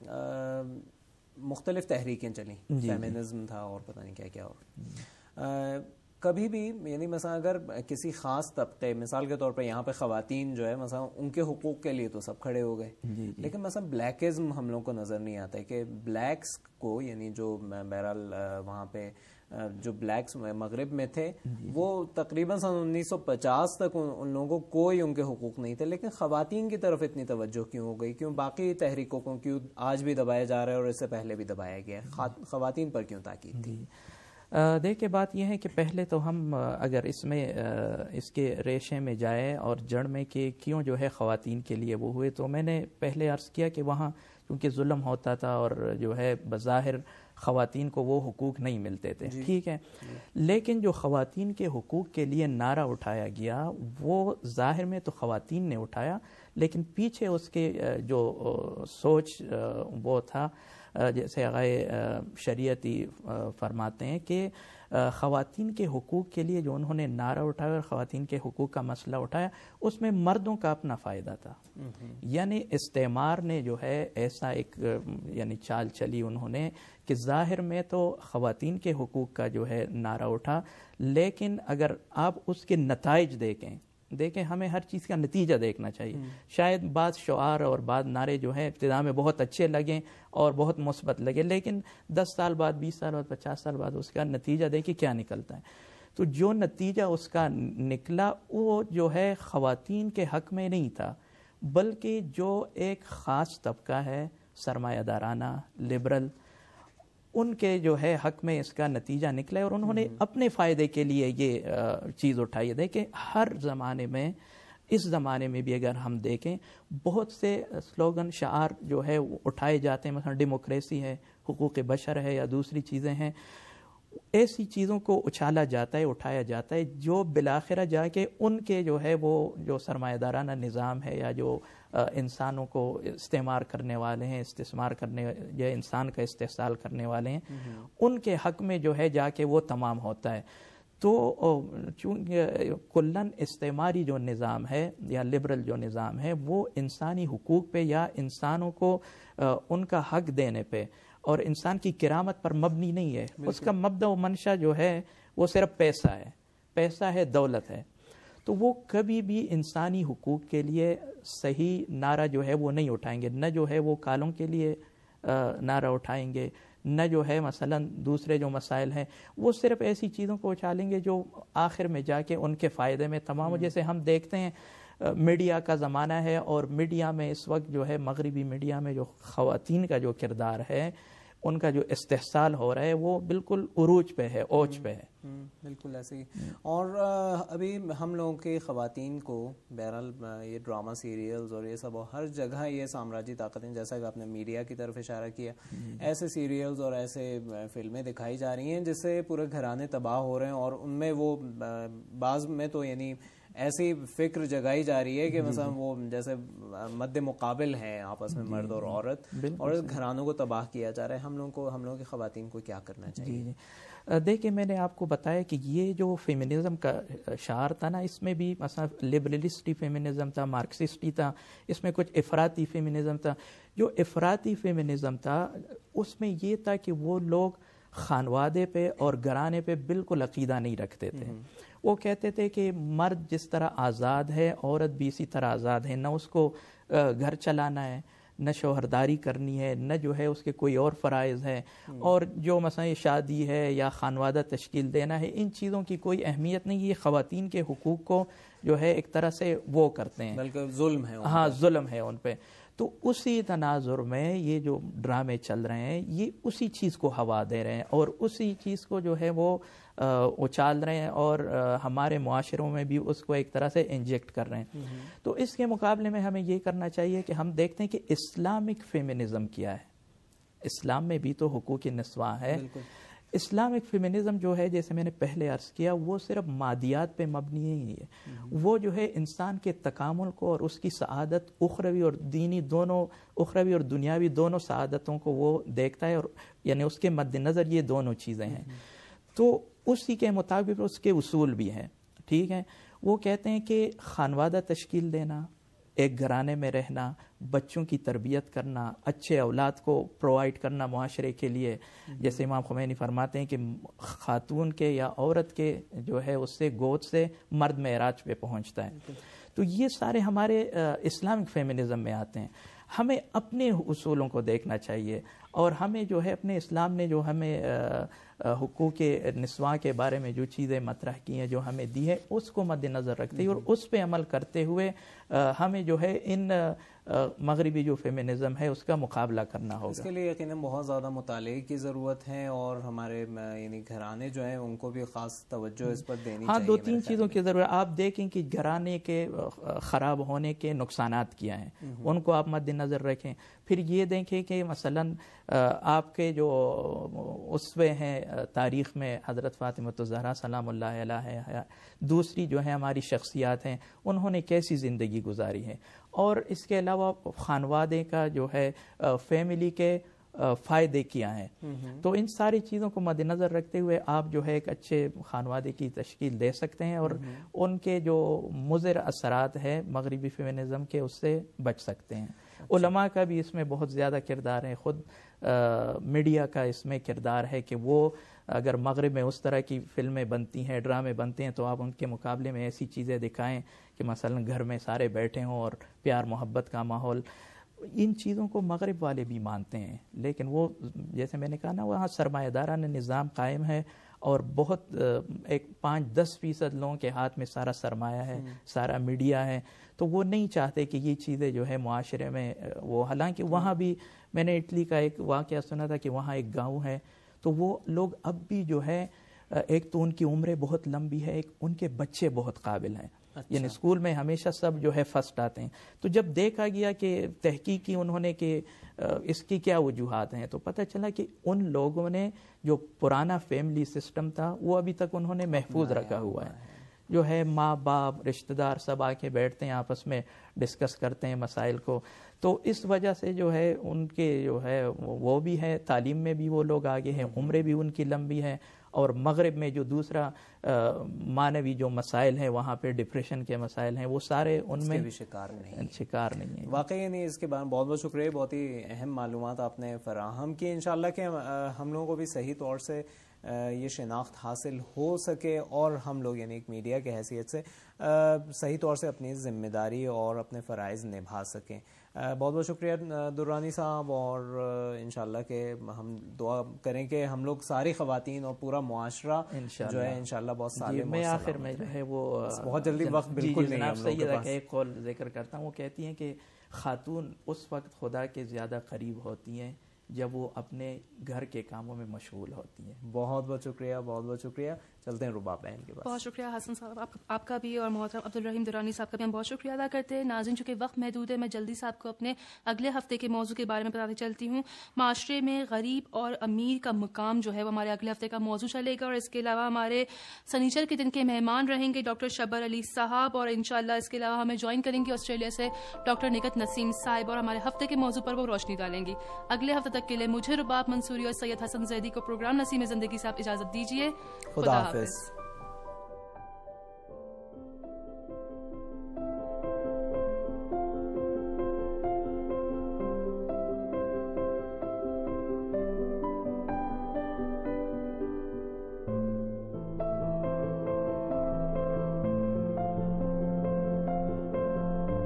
B: مختلف تحریکیں چلیں، فیمنزم تھا اور پتہ نہیں کیا کیا اور کبھی بھی یعنی مثلا اگر کسی خاص طبقے، مثال کے طور پر یہاں پہ خواتین جو ہے مثلا ان کے حقوق کے لیے تو سب کھڑے ہو گئے، لیکن مثلا بلیکزم ہم لوگ کو نظر نہیں آتا ہے کہ بلیکس کو، یعنی جو بہرحال وہاں پہ جو بلیکس مغرب میں تھے وہ تقریباً سن 1950 تک ان لوگوں کو کوئی ان کے حقوق نہیں تھے، لیکن خواتین کی طرف اتنی توجہ کیوں ہو گئی؟ کیوں باقی تحریکوں کو کیوں آج بھی دبایا جا رہا ہے اور اس سے پہلے بھی دبایا گیا ہے؟ خواتین پر کیوں تاکید تھی؟
G: دیکھیں بات یہ ہے کہ پہلے تو ہم اگر اس میں اس کے ریشے میں جائے اور جڑ میں کہ کیوں جو ہے خواتین کے لیے وہ ہوئے، تو میں نے پہلے عرض کیا کہ وہاں کیونکہ ظلم ہوتا تھا اور جو ہے بظاہر خواتین کو وہ حقوق نہیں ملتے تھے، ٹھیک ہے، لیکن جو خواتین کے حقوق کے لیے نعرہ اٹھایا گیا وہ ظاہر میں تو خواتین نے اٹھایا، لیکن پیچھے اس کے جو سوچ وہ تھا، جیسے آغائے شریعتی فرماتے ہیں کہ خواتین کے حقوق کے لیے جو انہوں نے نعرہ اٹھایا اور خواتین کے حقوق کا مسئلہ اٹھایا، اس میں مردوں کا اپنا فائدہ تھا، یعنی استعمار نے جو ہے ایسا ایک یعنی چال چلی انہوں نے کہ ظاہر میں تو خواتین کے حقوق کا جو ہے نعرہ اٹھا، لیکن اگر آپ اس کے نتائج دیکھیں ہمیں ہر چیز کا نتیجہ دیکھنا چاہیے۔ شاید بعض شعار اور بعض نعرے جو ہیں ابتدا میں بہت اچھے لگیں اور بہت مثبت لگے، لیکن 10 سال بعد، 20 سال بعد، 50 سال بعد اس کا نتیجہ دیکھیں کیا نکلتا ہے۔ تو جو نتیجہ اس کا نکلا وہ جو ہے خواتین کے حق میں نہیں تھا، بلکہ جو ایک خاص طبقہ ہے سرمایہ دارانہ، لبرل، ان کے جو ہے حق میں اس کا نتیجہ نکلا اور انہوں نے اپنے فائدے کے لیے یہ چیز اٹھائی ہے۔ دیکھیں ہر زمانے میں، اس زمانے میں بھی اگر ہم دیکھیں بہت سے سلوگن، شعار جو ہے اٹھائے جاتے ہیں، مثلا ڈیموکریسی ہے، حقوق بشر ہے یا دوسری چیزیں ہیں، ایسی چیزوں کو اچھالا جاتا ہے، اٹھایا جاتا ہے جو بالآخرہ جا کے ان کے جو ہے وہ جو سرمایہ دارانہ نظام ہے یا جو انسانوں کو استعمار کرنے والے ہیں، استثمار کرنے یا انسان کا استحصال کرنے والے ہیں، ان کے حق میں جو ہے جا کے وہ تمام ہوتا ہے۔ تو چونکہ کلن استعماری جو نظام ہے یا لبرل جو نظام ہے وہ انسانی حقوق پہ یا انسانوں کو ان کا حق دینے پہ اور انسان کی کرامت پر مبنی نہیں ہے، اس کا مبدا و منشا جو ہے وہ صرف پیسہ ہے، دولت ہے۔ تو وہ کبھی بھی انسانی حقوق کے لیے صحیح نعرہ جو ہے وہ نہیں اٹھائیں گے، نہ جو ہے وہ کالوں کے لیے نعرہ اٹھائیں گے، نہ جو ہے مثلا دوسرے جو مسائل ہیں وہ صرف ایسی چیزوں کو اچھالیں گے جو آخر میں جا کے ان کے فائدے میں تمام ہو۔ جیسے ہم دیکھتے ہیں میڈیا کا زمانہ ہے اور میڈیا میں اس وقت جو ہے مغربی میڈیا میں جو خواتین کا جو کردار ہے، ان کا جو استحصال ہو رہا ہے وہ بالکل عروج پہ ہے، اوج پہ ہے۔
B: بالکل ایسے ہی۔ اور ابھی ہم لوگوں کی خواتین کو بہرحال یہ ڈرامہ سیریلز اور یہ سب ہر جگہ یہ سامراجی طاقتیں، جیسا کہ آپ نے میڈیا کی طرف اشارہ کیا، ایسے سیریلز اور ایسے فلمیں دکھائی جا رہی ہیں جس سے پورے گھرانے تباہ ہو رہے ہیں، اور ان میں وہ بعض میں تو یعنی ایسی فکر جگائی جا رہی ہے کہ مثلا وہ جیسے مد مقابل ہیں آپس میں مرد اور عورت، اور گھرانوں کو تباہ کیا جا رہا ہے۔ ہم لوگوں کی خواتین کو کیا کرنا چاہیے؟
G: دیکھیں میں نے آپ کو بتایا کہ یہ جو فیمنزم کا شعار تھا نا، اس میں بھی مثلا لبرلسٹی فیمنزم تھا، مارکسسٹی تھا، اس میں کچھ افراطی فیمنزم تھا۔ جو افراطی فیمنزم تھا اس میں یہ تھا کہ وہ لوگ خانوادے پہ اور گھرانے پہ بالکل عقیدہ نہیں رکھتے تھے۔ وہ کہتے تھے کہ مرد جس طرح آزاد ہے، عورت بھی اسی طرح آزاد ہے، نہ اس کو گھر چلانا ہے، نہ شوہرداری کرنی ہے، نہ جو ہے اس کے کوئی اور فرائض ہے، اور جو مثلا شادی ہے یا خانوادہ تشکیل دینا ہے، ان چیزوں کی کوئی اہمیت نہیں۔ یہ خواتین کے حقوق کو جو ہے ایک طرح سے وہ کرتے ہیں،
B: بلکہ ظلم ہے،
G: ہاں ظلم ہے ان پہ۔ تو اسی تناظر میں یہ جو ڈرامے چل رہے ہیں یہ اسی چیز کو ہوا دے رہے ہیں اور اسی چیز کو جو ہے وہ اچھال رہے ہیں اور ہمارے معاشروں میں بھی اس کو ایک طرح سے انجیکٹ کر رہے ہیں۔ تو اس کے مقابلے میں ہمیں یہ کرنا چاہیے کہ ہم دیکھتے ہیں کہ اسلامک فیمنزم کیا ہے۔ اسلام میں بھی تو حقوق نسواں ہے۔ اسلامک فیمنزم جو ہے، جیسے میں نے پہلے عرض کیا، وہ صرف مادیات پہ مبنی نہیں ہے، وہ جو ہے انسان کے تکامل کو اور اس کی سعادت اخروی اور دینی دونوں، اخروی اور دنیاوی دونوں سعادتوں کو وہ دیکھتا ہے، اور یعنی اس کے مد نظر یہ دونوں چیزیں ہیں۔ تو اسی کے مطابق اس کے اصول بھی ہیں، ٹھیک ہے۔ وہ کہتے ہیں کہ خانوادہ تشکیل دینا، ایک گھرانے میں رہنا، بچوں کی تربیت کرنا، اچھے اولاد کو پرووائڈ کرنا معاشرے کے لیے، جیسے امام خمینی فرماتے ہیں کہ خاتون کے یا عورت کے جو ہے اس سے گود سے مرد معراج پہ پہنچتا ہے. تو یہ سارے ہمارے اسلامک فیمنزم میں آتے ہیں. ہمیں اپنے اصولوں کو دیکھنا چاہیے، اور ہمیں جو ہے اپنے اسلام نے جو ہمیں حقوق نسواں کے بارے میں جو چیزیں مطرح کی ہیں، جو ہمیں دی ہے، اس کو مد نظر رکھتے ہوئے اور اس پہ عمل کرتے ہوئے ہمیں جو ہے ان مغربی جو فیمنزم ہے اس کا مقابلہ کرنا ہوگا.
B: اس کے لیے یقیناً بہت زیادہ مطالعے کی ضرورت ہے، اور ہمارے یعنی گھرانے جو ہیں ان کو بھی خاص توجہ اس پر دینی چاہیے.
G: 2-3 چیزوں کی ضرورت. آپ دیکھیں کہ گھرانے کے خراب ہونے کے نقصانات کیا ہیں، ان کو آپ مد نظر رکھیں. پھر یہ دیکھیں کہ مثلاً آپ کے جو اسوے ہیں تاریخ میں حضرت فاطمہ الزہرا سلام اللہ علیہا، دوسری جو ہے ہماری شخصیات ہیں، انہوں نے کیسی زندگی گزاری ہے. اور اس کے علاوہ خانوادے کا جو ہے فیملی کے فائدے کیا ہیں. تو ان ساری چیزوں کو مد نظر رکھتے ہوئے آپ جو ہے ایک اچھے خانوادے کی تشکیل دے سکتے ہیں، اور ان کے جو مضر اثرات ہیں مغربی فیمنزم کے اس سے بچ سکتے ہیں. علماء کا بھی اس میں بہت زیادہ کردار ہے، خود میڈیا کا اس میں کردار ہے کہ وہ اگر مغرب میں اس طرح کی فلمیں بنتی ہیں، ڈرامے بنتے ہیں، تو آپ ان کے مقابلے میں ایسی چیزیں دکھائیں کہ مثلا گھر میں سارے بیٹھے ہوں اور پیار محبت کا ماحول. ان چیزوں کو مغرب والے بھی مانتے ہیں، لیکن وہ جیسے میں نے کہا نا، وہاں سرمایہ دارانہ نظام قائم ہے، اور بہت 5-10% لوگوں کے ہاتھ میں سارا سرمایہ ہے، سارا میڈیا ہے. تو وہ نہیں چاہتے کہ یہ چیزیں جو ہے معاشرے میں وہ. حالانکہ وہاں بھی میں نے اٹلی کا ایک واقعہ سنا تھا کہ وہاں ایک گاؤں ہے، تو وہ لوگ اب بھی جو ہے، ایک تو ان کی عمریں بہت لمبی ہے، ایک ان کے بچے بہت قابل ہیں. یعنی اسکول میں ہمیشہ سب جو ہے فرسٹ آتے ہیں. تو جب دیکھا گیا کہ تحقیق کی انہوں نے کہ اس کی کیا وجوہات ہیں، تو پتہ چلا کہ ان لوگوں نے جو پرانا فیملی سسٹم تھا وہ ابھی تک انہوں نے محفوظ رکھا ہوا ہے. جو ہے ماں باپ رشتہ دار سب آ کے بیٹھتے ہیں، آپس میں ڈسکس کرتے ہیں مسائل کو. تو اس وجہ سے جو ہے ان کے جو ہے وہ بھی ہے، تعلیم میں بھی وہ لوگ آگے ہیں، عمریں بھی ان کی لمبی ہیں. اور مغرب میں جو دوسرا مانوی جو مسائل ہیں، وہاں پہ ڈپریشن کے مسائل ہیں، وہ سارے ان میں بھی شکار نہیں ہیں.
B: واقعی نہیں. اس کے بارے میں بہت بہت شکریہ، بہت ہی اہم معلومات آپ نے فراہم کی. انشاءاللہ کہ ہم لوگوں کو بھی صحیح طور سے یہ شناخت حاصل ہو سکے، اور ہم لوگ یعنی ایک میڈیا کی حیثیت سے صحیح طور سے اپنی ذمہ داری اور اپنے فرائض نبھا سکیں. بہت بہت شکریہ درانی صاحب، اور انشاءاللہ کہ ہم دعا کریں کہ ہم لوگ ساری خواتین اور پورا معاشرہ جو ہے انشاءاللہ بہت سالم.
G: میں آخر میں جو ہے وہ
B: بہت جلدی وقت بالکل نہیں ہم لوگوں کے پاس.
G: ایک قول ذکر کرتا ہوں. وہ کہتی ہیں کہ خاتون اس وقت خدا کے زیادہ قریب ہوتی ہیں جب وہ اپنے گھر کے کاموں میں مشغول ہوتی ہیں.
B: بہت بہت شکریہ، بہت بہت شکریہ. چلتے ہیں رباب بہن کے پاس.
A: بہت شکریہ حسن صاحب، آپ کا بھی، اور محترم عبدالرحیم درانی صاحب کا بھی ہم بہت شکریہ ادا کرتے ہیں. ناظرین، چونکہ وقت محدود ہے، میں جلدی سے آپ کو اپنے اگلے ہفتے کے موضوع کے بارے میں بتاتے چلتی ہوں. معاشرے میں غریب اور امیر کا مقام جو ہے وہ ہمارے اگلے ہفتے کا موضوع چلے گا. اور اس کے علاوہ ہمارے سنیچر کے دن کے مہمان رہیں گے ڈاکٹر شبر علی صاحب، اور انشاءاللہ اس کے علاوہ ہمیں جوائن کریں گے آسٹریلیا سے ڈاکٹر نگت نسیم صاحب، اور ہمارے ہفتے کے موضوع پر وہ روشنی ڈالیں گی. اگلے ہفتے تک کے لیے مجھے رباب منصوری اور سید حسن زیدی کو پروگرام نسیم زندگی سے آپ اجازت دیجیے. خدا حافظ.